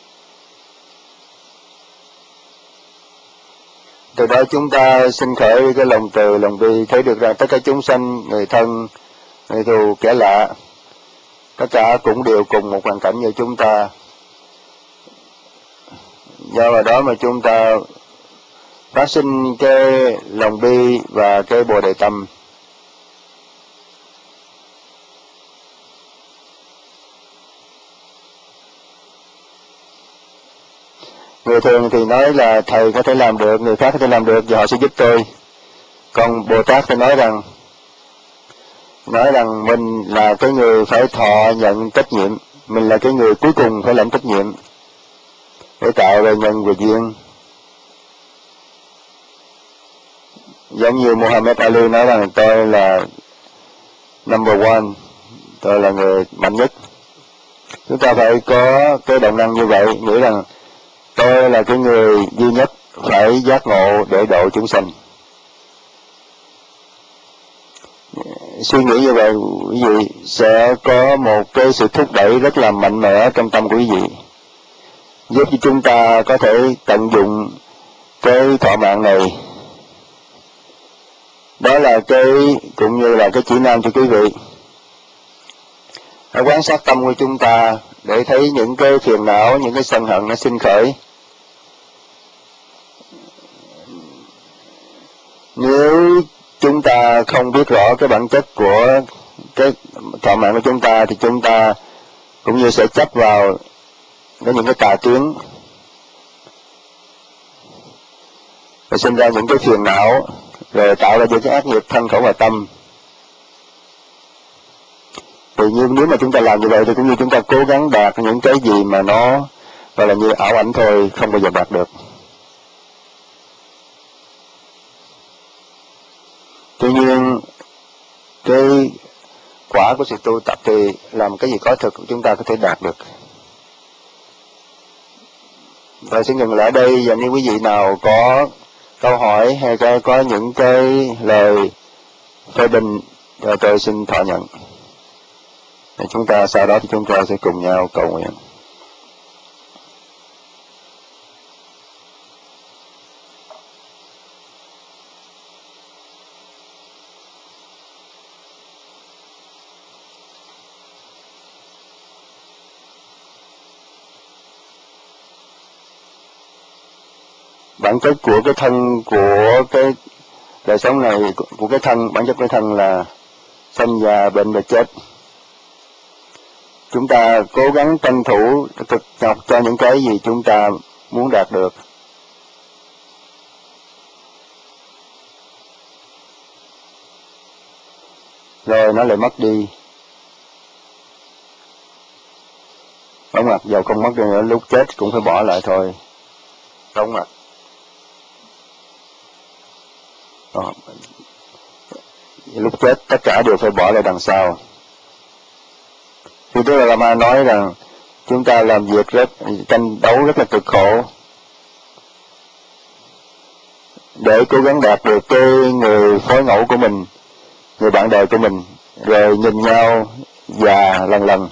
Từ đó chúng ta sinh khởi cái lòng từ, lòng bi, thấy được rằng tất cả chúng sanh, người thân, người thù, kẻ lạ, tất cả cũng đều cùng một hoàn cảnh như chúng ta. Do đó mà chúng ta phát sinh cái lòng bi và cái bồ đề tâm. Người thường thì nói là thầy có thể làm được, người khác có thể làm được và họ sẽ giúp tôi. Còn Bồ Tát thì nói rằng mình là cái người phải thọ nhận trách nhiệm, mình là cái người cuối cùng phải lãnh trách nhiệm để tạo ra nhân và duyên. Giống như Muhammad Ali nói rằng tôi là number one, tôi là người mạnh nhất. Chúng ta phải có cái động năng như vậy, nghĩ rằng tôi là cái người duy nhất phải giác ngộ để độ chúng sanh. Suy nghĩ như vậy quý vị sẽ có một cái sự thúc đẩy rất là mạnh mẽ trong tâm của quý vị, giúp cho chúng ta có thể tận dụng cái thọ mạng này. Đó là cái cũng như là cái chỉ nam cho quý vị. Hãy quan sát tâm của chúng ta để thấy những cái phiền não, những cái sân hận nó sinh khởi. Nếu chúng ta không biết rõ cái bản chất của cái thọ mạng của chúng ta thì chúng ta cũng như sẽ chấp vào những cái tà tuyến và sinh ra những cái phiền não, rồi tạo ra những cái ác nghiệp thân khẩu và tâm. Thì nếu mà chúng ta làm như vậy thì cũng như chúng ta cố gắng đạt những cái gì mà nó gọi là như ảo ảnh thôi, không bao giờ đạt được. Tuy nhiên cái quả của sự tu tập thì làm cái gì có thực chúng ta có thể đạt được. Và xin dừng lại đây, và nếu quý vị nào có câu hỏi hay có những cái lời phê bình thì tôi xin thọ nhận. Thì chúng ta sau đó thì chúng ta sẽ cùng nhau cầu nguyện. Bản chất của cái thân của cái đời sống này, của cái thân, bản chất của cái thân là sanh già bệnh và chết. Chúng ta cố gắng tranh thủ thực tập cho những cái gì chúng ta muốn đạt được. Rồi nó lại mất đi. Đúng mặt dầu không mất đi nữa, lúc chết cũng phải bỏ lại thôi. Đúng mặt. Lúc chết tất cả đều phải bỏ lại đằng sau. Thì Đức Đạt Lai Ma nói rằng chúng ta làm việc tranh đấu rất là cực khổ để cố gắng đạt được cái người phối ngẫu của mình, người bạn đời của mình, rồi nhìn nhau già lần lần,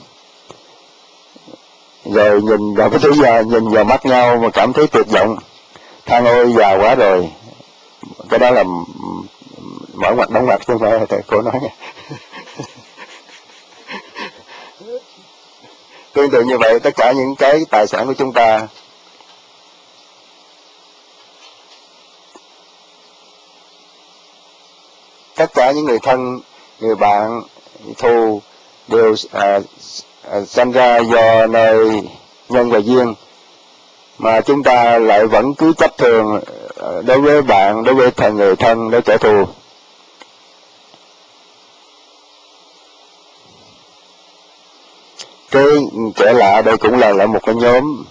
rồi nhìn vào cái thứ già, nhìn vào mắt nhau mà cảm thấy tuyệt vọng, than ôi già quá rồi. Cái đó là mở ngoặt đóng ngoặt chứ không phải là thầy cô nói nha. Tương tự như vậy, tất cả những cái tài sản của chúng ta, tất cả những người thân, người bạn, thù đều sanh ra do nơi nhân và duyên, mà chúng ta lại vẫn cứ chấp thường đối với bạn, đối với người thân, đối với kẻ thù. Cái kẻ lạ đây cũng là một cái nhóm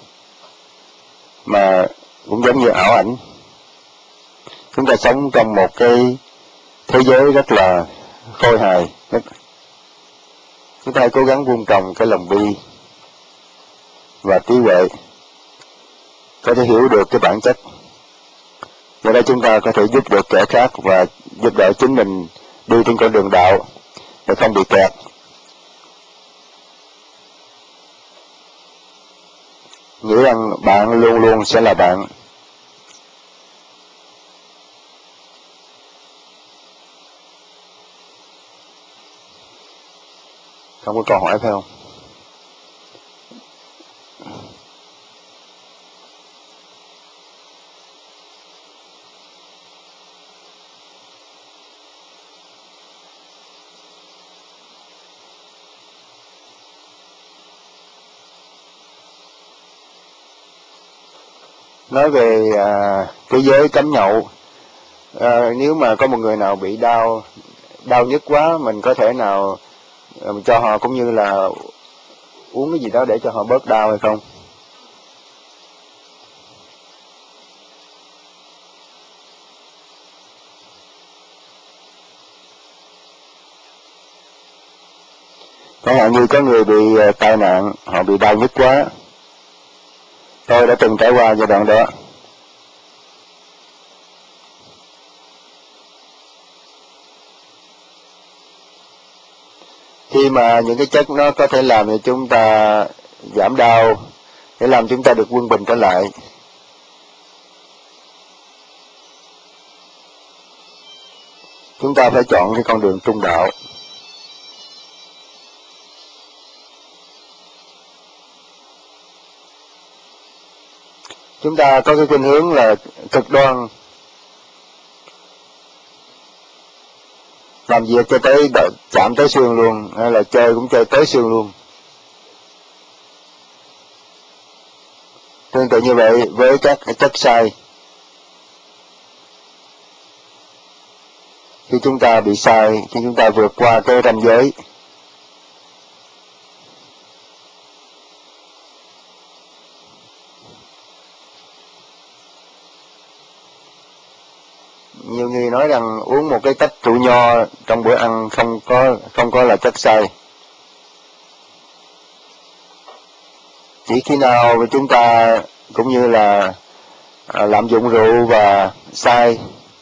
mà cũng giống như ảo ảnh. Chúng ta sống trong một cái thế giới rất là khôi hài. Chúng ta hãy cố gắng vuông trồng cái lòng bi và trí huệ, có thể hiểu được cái bản chất. Do đó chúng ta có thể giúp được kẻ khác và giúp đỡ chính mình đi trên con đường đạo để không bị kẹt. Nghĩ rằng bạn luôn luôn sẽ là bạn. Không có câu hỏi phải không? Nói về cái giới cấm nhậu, nếu mà có một người nào bị đau nhức quá, mình có thể nào cho họ cũng như là uống cái gì đó để cho họ bớt đau hay không? Chẳng hạn như có người bị tai nạn, họ bị đau nhức quá. Tôi đã từng trải qua giai đoạn đó. Khi mà những cái chất nó có thể làm cho chúng ta giảm đau, để làm chúng ta được quân bình trở lại, chúng ta phải chọn cái con đường trung đạo. Chúng ta có cái khuynh hướng là cực đoan, làm việc cho tới chạm tới xương luôn, hay là chơi cũng chơi tới xương luôn. Tương tự như vậy với các chất sai. Khi chúng ta bị sai, khi chúng ta vượt qua cái ranh giới, nhiều người nói rằng uống một cái tách rượu nho trong bữa ăn không có là chất sai. Chỉ khi nào chúng ta cũng như là lạm dụng rượu và sai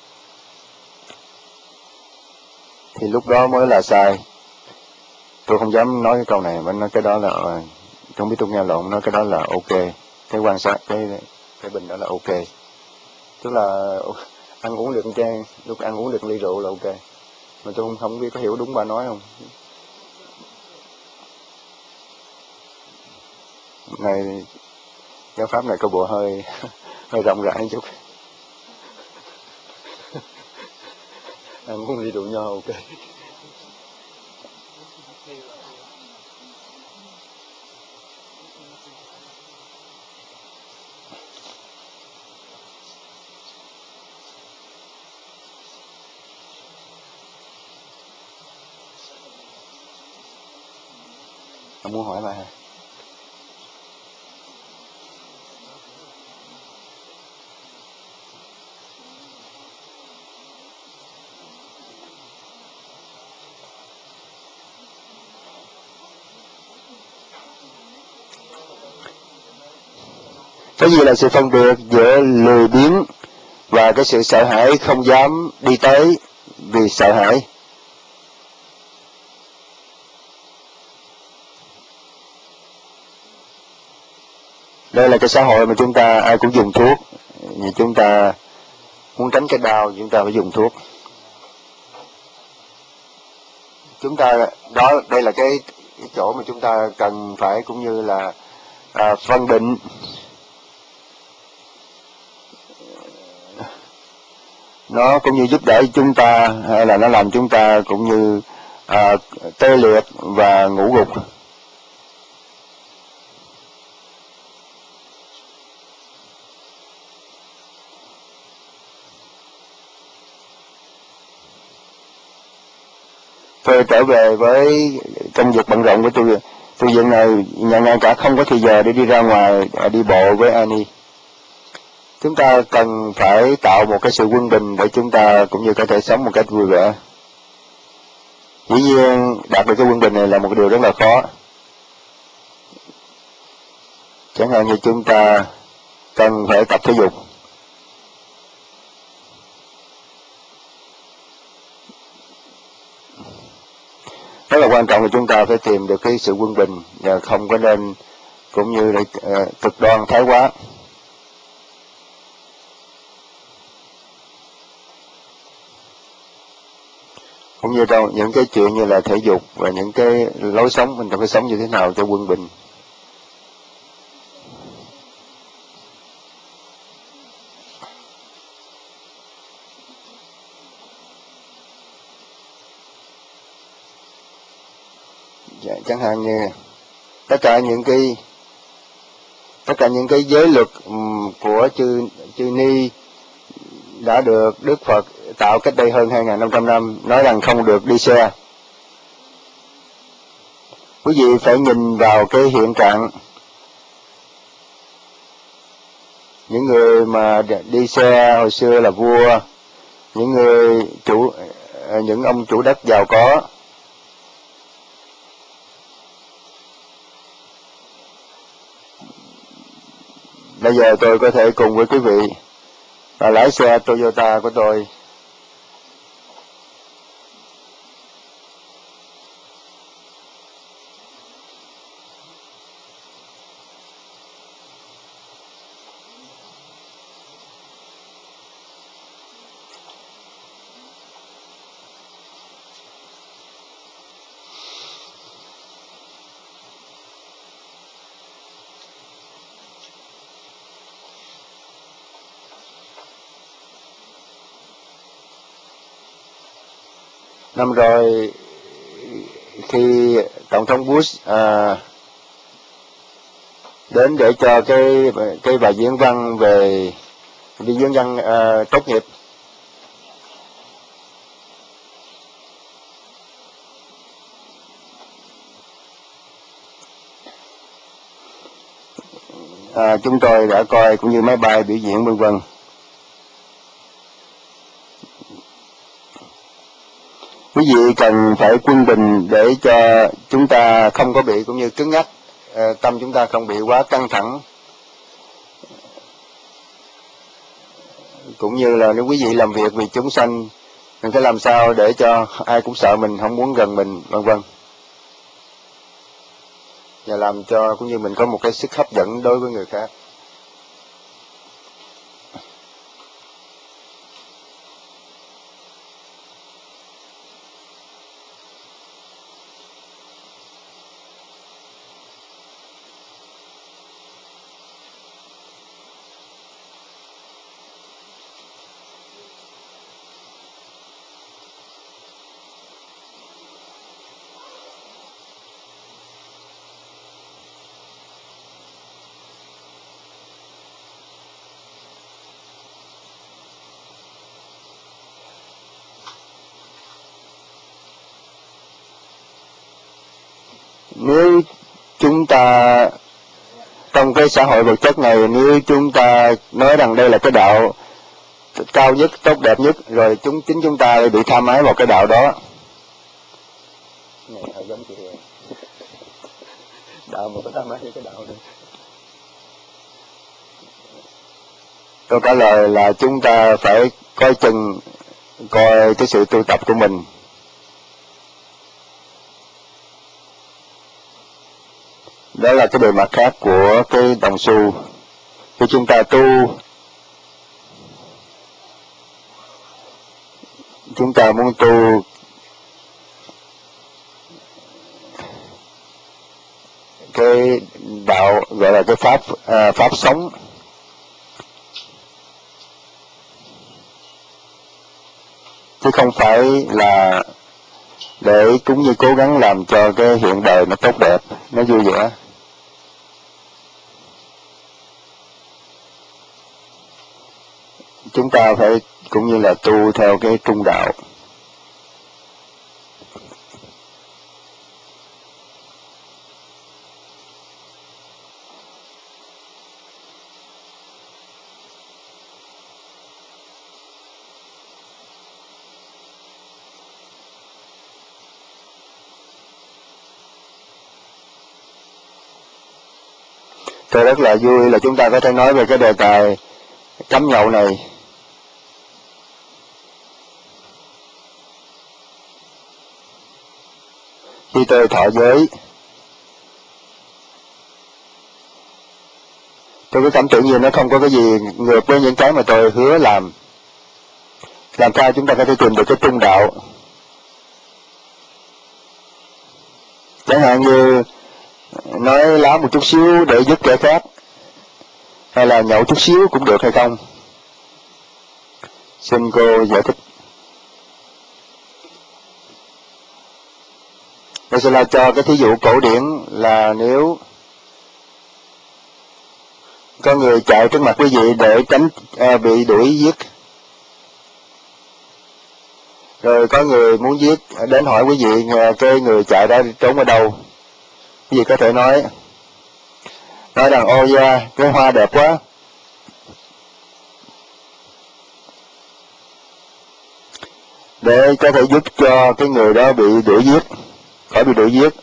thì lúc đó mới là sai. Tôi không dám nói cái câu này, mà nói cái đó là không biết tôi nghe lộn, nói cái đó là ok. Cái quan sát cái bình đó là ok. Tức là ăn uống được trang, lúc ăn uống được ly rượu là ok. Mà tôi không biết có hiểu đúng bà nói không. Này giáo pháp này có bộ hơi hơi rộng rãi chút. Ăn uống ly rượu nho ok. Ông muốn hỏi mà. Cái gì là sự phân biệt giữa lười biếng và cái sự sợ hãi không dám đi tới vì sợ hãi? Đây là cái xã hội mà chúng ta ai cũng dùng thuốc. Vì chúng ta muốn tránh cái đau, chúng ta phải dùng thuốc. Chúng ta đây là cái chỗ mà chúng ta cần phải cũng như là phân định. Nó cũng như giúp đỡ chúng ta hay là nó làm chúng ta cũng như tê liệt và ngủ gục. Tôi trở về với công việc bận rộn của tôi hiện nay ngay cả không có thời giờ để đi ra ngoài đi bộ với Annie. Chúng ta cần phải tạo một cái sự quân bình để chúng ta cũng như có thể sống một cách vui vẻ. Dĩ nhiên đạt được cái quân bình này là một điều rất là khó. Chẳng hạn như chúng ta cần phải tập thể dục. Rất là quan trọng là chúng ta phải tìm được cái sự quân bình và không có nên cũng như là cực đoan thái quá. Cũng như trong những cái chuyện như là thể dục và những cái lối sống, mình phải sống như thế nào cho quân bình. Chẳng hạn như tất cả những cái giới luật của chư Ni đã được Đức Phật tạo cách đây hơn 2.500 năm, nói rằng không được đi xe. Quý vị phải nhìn vào cái hiện trạng. Những người mà đi xe hồi xưa là vua, những ông chủ đất giàu có. Bây giờ tôi có thể cùng với quý vị lái xe Toyota của tôi năm rồi khi tổng thống Bush đến để cho cái bài diễn văn về đi diễn văn tốt nghiệp, chúng tôi đã coi cũng như máy bay biểu diễn vân vân. Quý vị cần phải quân bình để cho chúng ta không có bị cũng như cứng nhắc, tâm chúng ta không bị quá căng thẳng, cũng như là nếu quý vị làm việc vì chúng sanh, mình phải làm sao để cho ai cũng sợ mình, không muốn gần mình, vân vân, và làm cho cũng như mình có một cái sức hấp dẫn đối với người khác. Nếu chúng ta trong cái xã hội vật chất này, nếu chúng ta nói rằng đây là cái đạo cao nhất, tốt đẹp nhất, rồi chính chúng ta bị tha mái vào cái đạo đó. Này hơi giống chị Hiền. Đạo mà có tha mái với cái đạo này. Câu trả lời là chúng ta phải coi chừng, coi cái sự tu tập của mình. Đó là cái bề mặt khác của cái đồng xu. Khi chúng ta tu, chúng ta muốn tu cái đạo gọi là cái pháp sống, chứ không phải là để cũng như cố gắng làm cho cái hiện đời nó tốt đẹp, nó vui vẻ. Chúng ta phải cũng như là tu theo cái trung đạo. Tôi rất là vui là chúng ta có thể nói về cái đề tài cấm nhậu này. Khi tôi thọ giới, tôi có cảm tưởng như nó không có cái gì ngược với những cái mà tôi hứa làm. Làm sao chúng ta có thể tìm được cái trung đạo? Chẳng hạn như nói láo một chút xíu để giúp kẻ khác, hay là nhậu chút xíu cũng được hay không? Xin cô giải thích. Tôi sẽ là cho cái thí dụ cổ điển là nếu có người chạy trước mặt quý vị để tránh bị đuổi giết, rồi có người muốn giết đến hỏi quý vị cái người chạy đó trốn ở đâu, quý vị có thể nói rằng ô da cái hoa đẹp quá, để có thể giúp cho cái người đó bị đuổi giết, khỏi bị đuổi giết.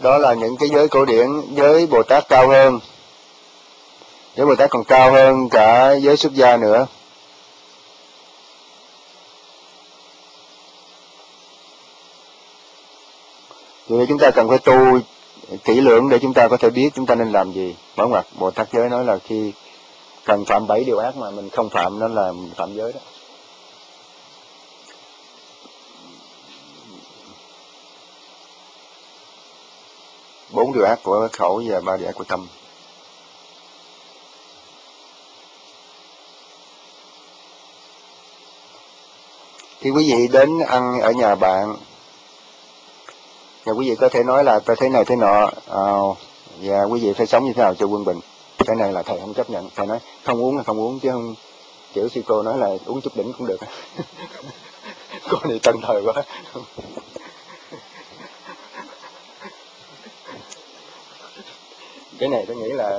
Đó là những cái giới cổ điển. Giới Bồ Tát cao hơn, giới Bồ Tát còn cao hơn cả giới xuất gia nữa. Vì chúng ta cần phải tu kỹ lưỡng để chúng ta có thể biết chúng ta nên làm gì. Mở ngoặt Bồ Tát giới nói là khi cần phạm 7 điều ác mà mình không phạm, nó là phạm giới đó. Bốn điều ác của khẩu và 3 điều ác của tâm. Khi quý vị đến ăn ở nhà bạn, và quý vị có thể nói là tôi thế này thế nọ, và quý vị phải sống như thế nào cho quân bình. Cái này là thầy không chấp nhận. Thầy nói không uống là không uống, chứ không kiểu sư cô nói là uống chút đỉnh cũng được. Cô này tân thời quá. Cái này tôi nghĩ là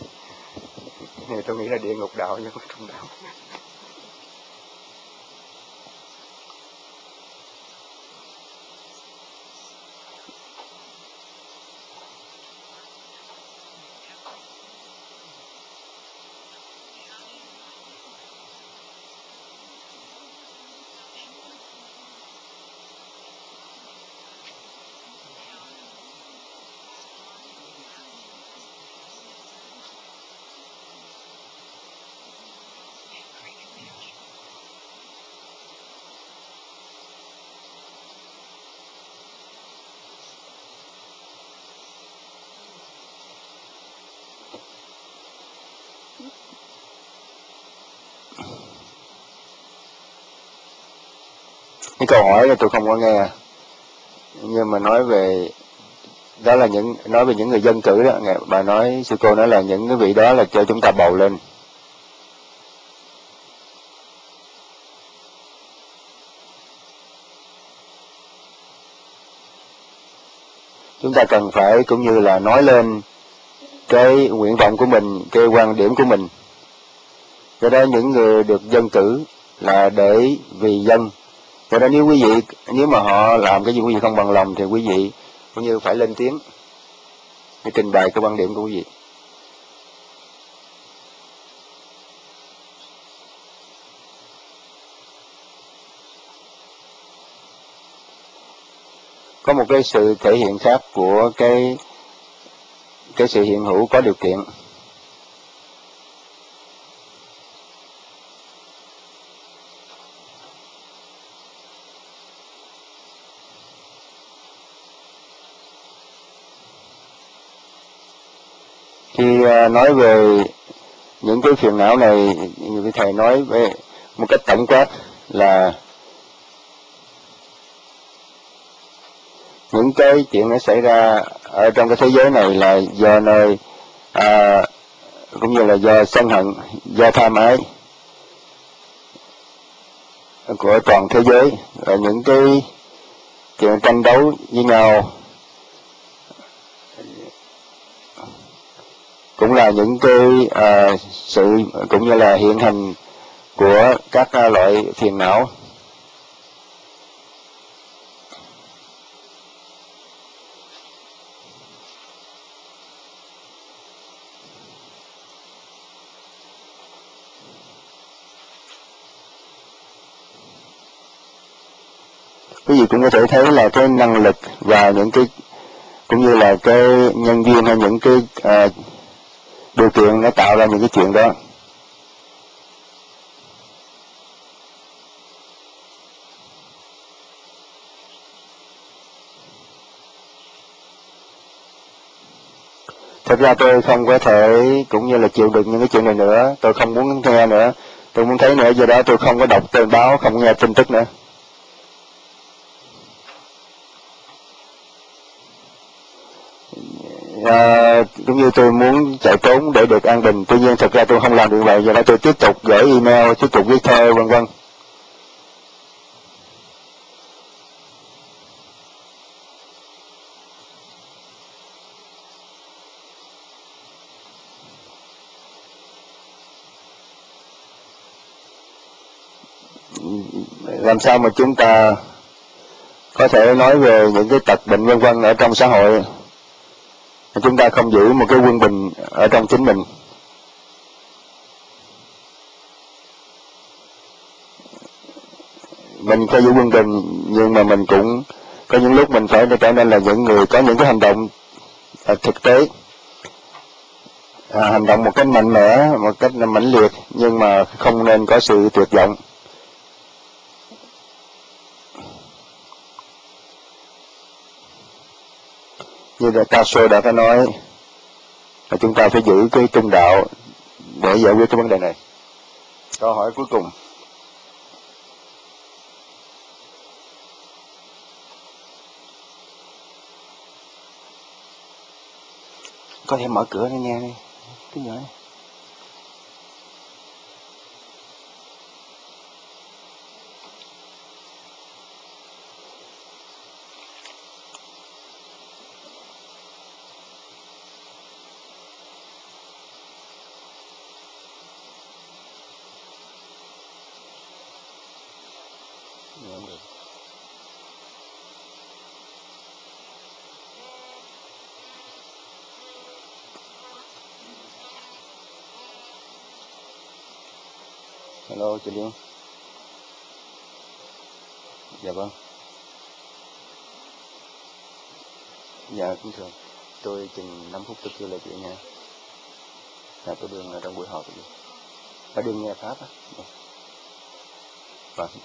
địa ngục đạo chứ không trung đạo. Cái câu hỏi là tôi không có nghe, nhưng mà nói về đó là nói về những người dân cử đó. Bà nói, sư cô nói là những cái vị đó là cho chúng ta bầu lên. Chúng ta cần phải cũng như là nói lên cái nguyện vọng của mình, cái quan điểm của mình. Cho đó những người được dân cử là để vì dân. Cho đó nếu mà họ làm cái gì quý vị không bằng lòng thì quý vị cũng như phải lên tiếng để trình bày cái quan điểm của quý vị. Có một cái sự thể hiện khác của cái sự hiện hữu có điều kiện. Khi nói về những cái phiền não này, như thầy nói về một cách tổng quát là những cái chuyện nó xảy ra ở trong cái thế giới này là do nơi cũng như là do sân hận, do tham ái của toàn thế giới, và những cái chuyện tranh đấu với nhau cũng là những cái sự cũng như là hiện hình của các loại phiền não. Quý vị cũng có thể thấy là cái năng lực và những cái cũng như là cái nhân duyên hay những cái điều kiện nó tạo ra những cái chuyện đó. Thật ra tôi không có thể cũng như là chịu đựng những cái chuyện này nữa, tôi không muốn nghe nữa, tôi muốn thấy nữa, do đó tôi không có đọc tờ báo, không nghe tin tức nữa. Cũng như tôi muốn chạy trốn để được an bình, tuy nhiên thật ra tôi không làm được vậy, do đó tôi tiếp tục gửi email, tiếp tục viết thơ, vân vân. Làm sao mà chúng ta có thể nói về những cái tật bệnh vân vân ở trong xã hội chúng ta không giữ một cái quân bình ở trong chính mình. Mình có giữ quân bình, nhưng mà mình cũng có những lúc mình phải trở nên là những người có những cái hành động thực tế, hành động một cách mạnh mẽ, một cách mãnh liệt, nhưng mà không nên có sự tuyệt vọng. Như là Tasso đã có nói, là chúng ta phải giữ cái trung đạo để giải quyết cái vấn đề này. Câu hỏi cuối cùng. Có thể mở cửa để nghe đi. Cái nhỏ này. Hello, chị Liên. Dạ vâng. Dạ, kính thưa. Tôi chừng 5 phút tôi kêu lại chị nha. Dạ, tôi đương trong buổi họp. Ở đương nghe Pháp á. Vâng.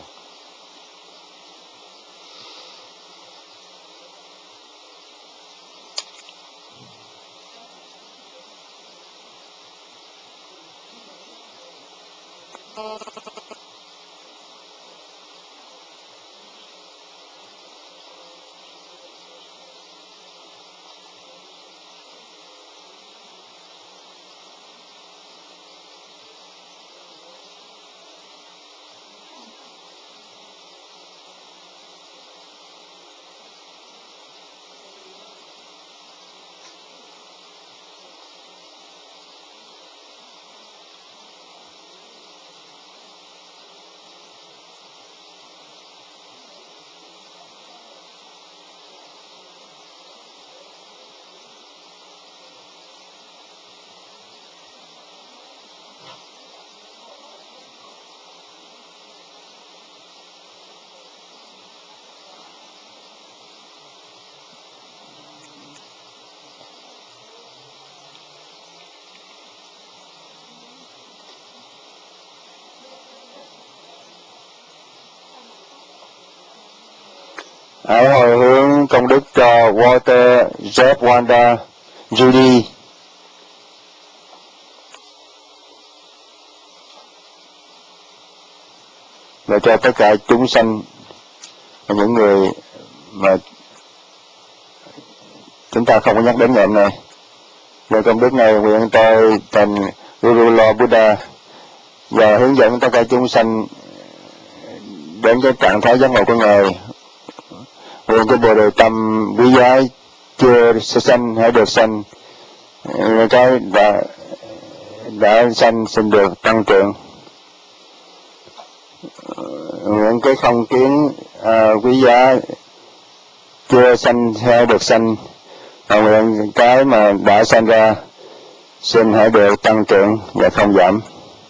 Hãy hồi hướng công đức cho Walter, Jeff, Wanda, Judy, và cho tất cả chúng sanh và những người mà chúng ta không có nhắc đến ngày hôm nay. Về công đức này, nguyện tôi thành Guru Lord Buddha và hướng dẫn tất cả chúng sanh đến cái trạng thái giác ngộ của Ngài. Nguyện cái bồ đề tâm quý giá chưa sanh hãy được sanh, cái đã sanh xin được tăng trưởng. Nguyện cái không kiến quý giá chưa sanh hãy được sanh, và nguyện cái mà đã sanh ra xin hãy được tăng trưởng và không giảm.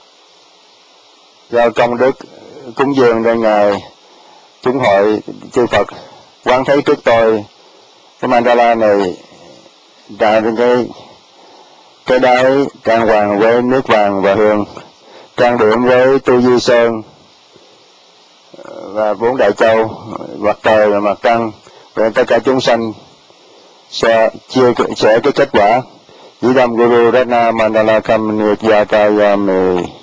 Do công đức cúng dường cho Ngài, chúng hội chư Phật quán thấy trước tôi cái mandala này đã cái đáy trang hoàng với nước vàng và hương, trang điểm với tu di sơn và 4 đại châu, mặt trời và mặt trăng, và tất cả chúng sanh sẽ cái kết quả. Dĩ đâm Guru Ratna Mandala Kam Niyat Yatayami.